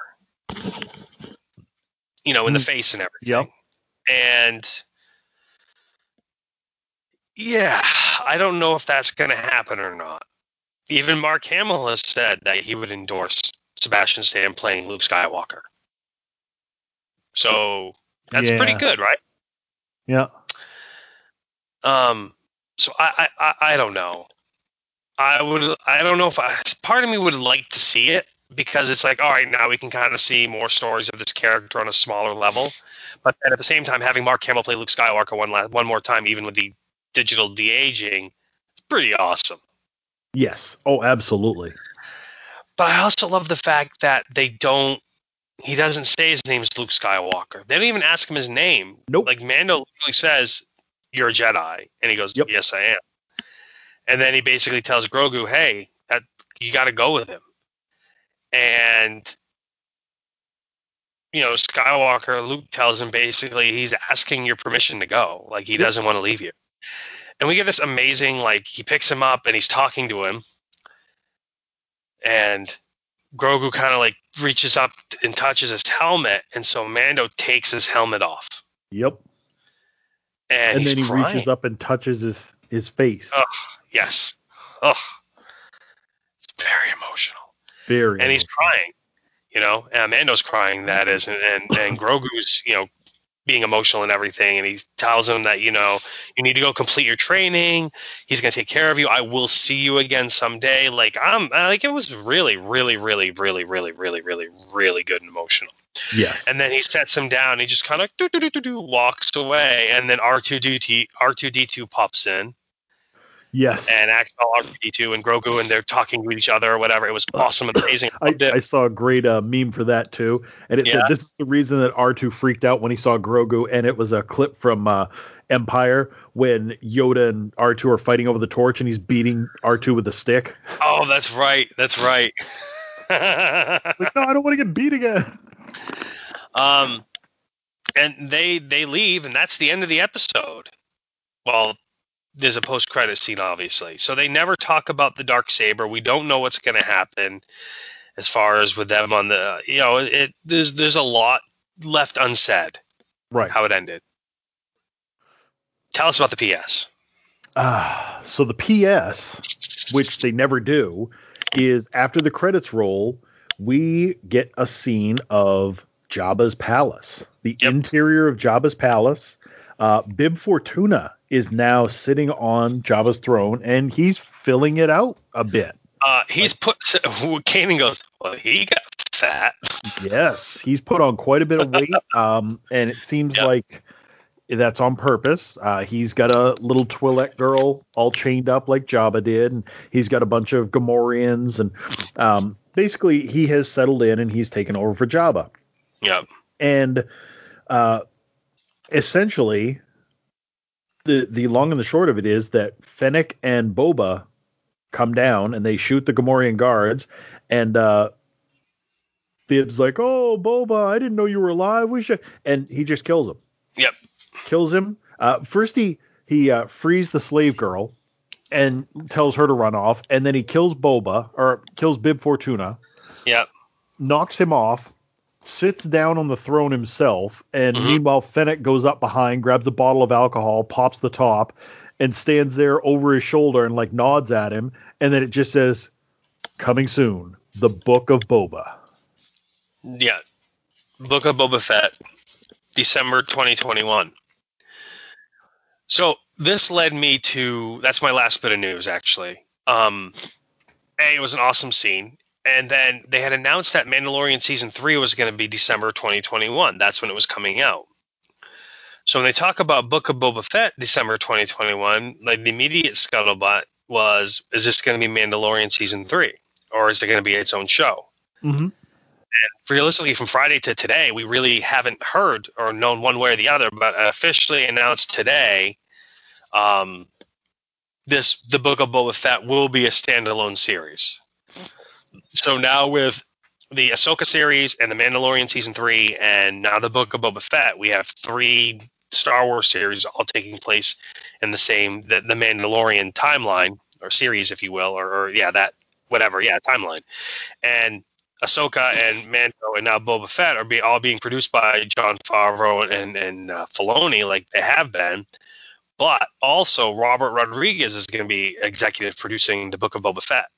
in the face and everything. Yep. And yeah, I don't know if that's going to happen or not. Even Mark Hamill has said that he would endorse Sebastian Stan playing Luke Skywalker. So that's pretty good, right? Yeah. So I don't know. I don't know if part of me would like to see it because it's like, all right, now we can kind of see more stories of this character on a smaller level. But then at the same time, having Mark Hamill play Luke Skywalker one more time, even with the digital de-aging, it's pretty awesome. Yes. Oh, absolutely. But I also love the fact that he doesn't say his name is Luke Skywalker. They don't even ask him his name. Nope. Like Mando literally says, "You're a Jedi," and he goes, yep. "Yes, I am." And then he basically tells Grogu, "Hey, you got to go with him." And Skywalker, Luke tells him basically he's asking your permission to go. Like he doesn't want to leave you. And we get this amazing, like he picks him up and he's talking to him. And Grogu kind of like reaches up and touches his helmet. And so Mando takes his helmet off. Yep. And then he crying. reaches up and touches his face. Oh, yes. Oh, it's very emotional. And he's crying, and Mando's crying, that is, and Grogu's, being emotional and everything. And he tells him that, you need to go complete your training. He's going to take care of you. I will see you again someday. Like it was really, really, really, really, really, really, really, really good and emotional. Yes. And then he sets him down. He just kind of walks away. And then R2D2 pops in. Yes. And acts all R2D2 and Grogu, and they're talking to each other or whatever. It was awesome and amazing. I saw a great meme for that too. And it said this is the reason that R2 freaked out when he saw Grogu. And it was a clip from Empire when Yoda and R2 are fighting over the torch and he's beating R2 with a stick. Oh, that's right. That's right. Like, no, I don't want to get beat again. And they leave, and that's the end of the episode. Well, there's a post-credit scene, obviously. So they never talk about the Darksaber. We don't know what's going to happen as far as with them on the, there's a lot left unsaid. Right. How it ended. Tell us about the PS. So the PS, which they never do, is after the credits roll, we get a scene of Jabba's palace, the interior of Jabba's palace. Bib Fortuna is now sitting on Jabba's throne, and he's filling it out a bit. Kanan goes, well, he got fat. Yes, he's put on quite a bit of weight, and it seems like that's on purpose. He's got a little Twi'lek girl all chained up like Jabba did, and he's got a bunch of Gamorreans, and basically he has settled in and he's taken over for Jabba. Yep. And essentially, the long and the short of it is that Fennec and Boba come down and they shoot the Gamorrean guards, and Bib's like, "Oh, Boba, I didn't know you were alive. We should," and he just kills him. Yep. Kills him. First, he frees the slave girl and tells her to run off, and then he kills Boba, or kills Bib Fortuna. Yep. Knocks him off, sits down on the throne himself, and meanwhile Fennec goes up behind, grabs a bottle of alcohol, pops the top, and stands there over his shoulder and like nods at him, and then it just says, "Coming soon, the Book of Boba." Yeah. Book of Boba Fett, December 2021. So this led me to, that's my last bit of news, actually. It was an awesome scene. And then they had announced that Mandalorian Season 3 was going to be December 2021. That's when it was coming out. So when they talk about Book of Boba Fett, December 2021, like the immediate scuttlebutt was, is this going to be Mandalorian Season 3? Or is it going to be its own show? Mm-hmm. And realistically, from Friday to today, we really haven't heard or known one way or the other, but officially announced today, the Book of Boba Fett will be a standalone series. So now with the Ahsoka series and the Mandalorian Season 3 and now the Book of Boba Fett, we have 3 Star Wars series all taking place in the same, the Mandalorian timeline, or series, if you will, or timeline. And Ahsoka and Mando and now Boba Fett are all being produced by Jon Favreau and Filoni, like they have been. But also Robert Rodriguez is going to be executive producing the Book of Boba Fett.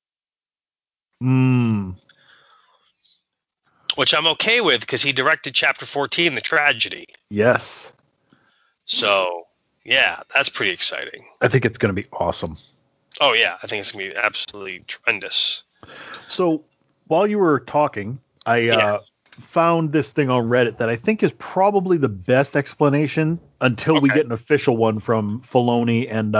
Which I'm okay with because he directed Chapter 14, The Tragedy. Yes. So, yeah, that's pretty exciting. I think it's going to be awesome. Oh, yeah, I think it's going to be absolutely tremendous. So, while you were talking, I found this thing on Reddit that I think is probably the best explanation until we get an official one from Filoni and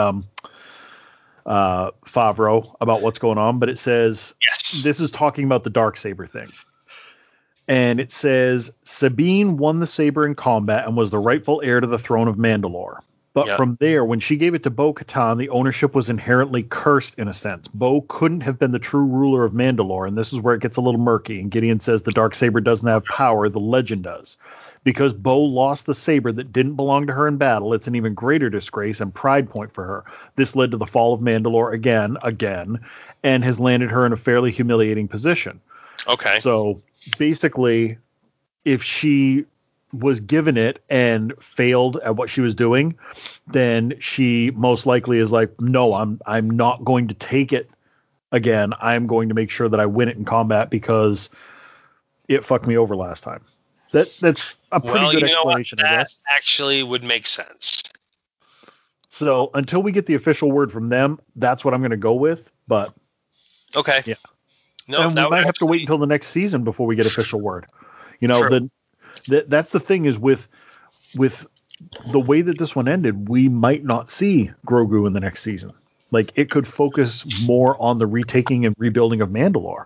Favreau about what's going on. But it says, this is talking about the Darksaber thing. And it says, Sabine won the saber in combat and was the rightful heir to the throne of Mandalore. But from there, when she gave it to Bo-Katan, the ownership was inherently cursed in a sense. Bo couldn't have been the true ruler of Mandalore, and this is where it gets a little murky. And Gideon says the Darksaber doesn't have power, the legend does. Because Bo lost the saber that didn't belong to her in battle, it's an even greater disgrace and pride point for her. This led to the fall of Mandalore again, and has landed her in a fairly humiliating position. Okay. So basically, if she was given it and failed at what she was doing, then she most likely is like, no, I'm not going to take it again. I'm going to make sure that I win it in combat because it fucked me over last time. That's a pretty good explanation, I guess. That actually would make sense. So until we get the official word from them, that's what I'm going to go with. But okay, yeah, no, and we might have to wait until the next season before we get official word. You know, that's the thing is with the way that this one ended, we might not see Grogu in the next season. Like, it could focus more on the retaking and rebuilding of Mandalore.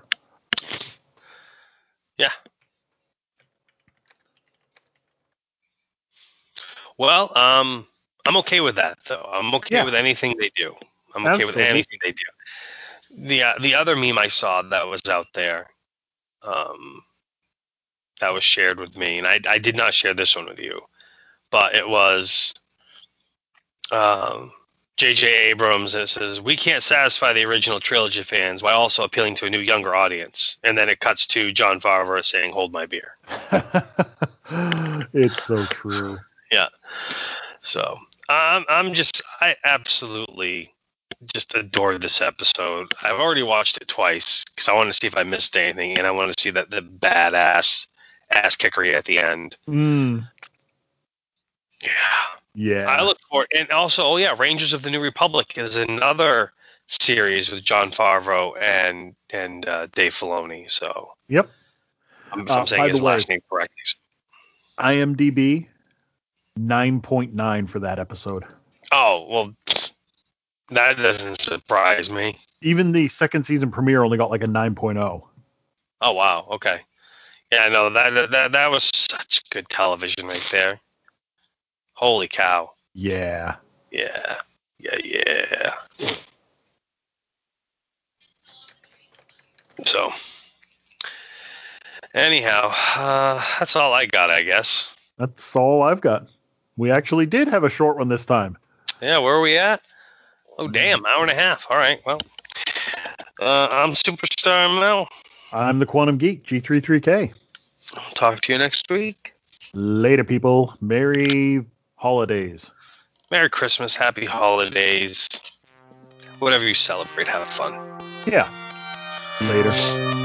Yeah. Well, I'm okay with that, though. I'm okay with anything they do. I'm okay with anything they do. The other meme I saw that was out there, that was shared with me, and I did not share this one with you, but it was J.J. Abrams, and it says, we can't satisfy the original trilogy fans while also appealing to a new, younger audience. And then it cuts to Jon Favreau saying, hold my beer. It's so true. Yeah. So I absolutely just adored this episode. I've already watched it twice because I want to see if I missed anything, and I want to see that the badass ass kickery at the end. Yeah. I look for it. And also, Rangers of the New Republic is another series with Jon Favreau and Dave Filoni. So, yep. If I'm saying his last name correctly. IMDb 9.9 for that episode. Oh, well, that doesn't surprise me. Even the second season premiere only got like a 9.0. Oh, wow. Okay. Yeah, no, that was such good television right there. Holy cow. Yeah. Yeah. So, anyhow, that's all I got, I guess. That's all I've got. We actually did have a short one this time. Yeah, where are we at? Oh, damn, hour and a half. All right, well, I'm Superstar Mel. I'm the Quantum Geek, G33K. I'll talk to you next week. Later, people. Merry holidays. Merry Christmas, happy holidays. Whatever you celebrate, have fun. Yeah. Later.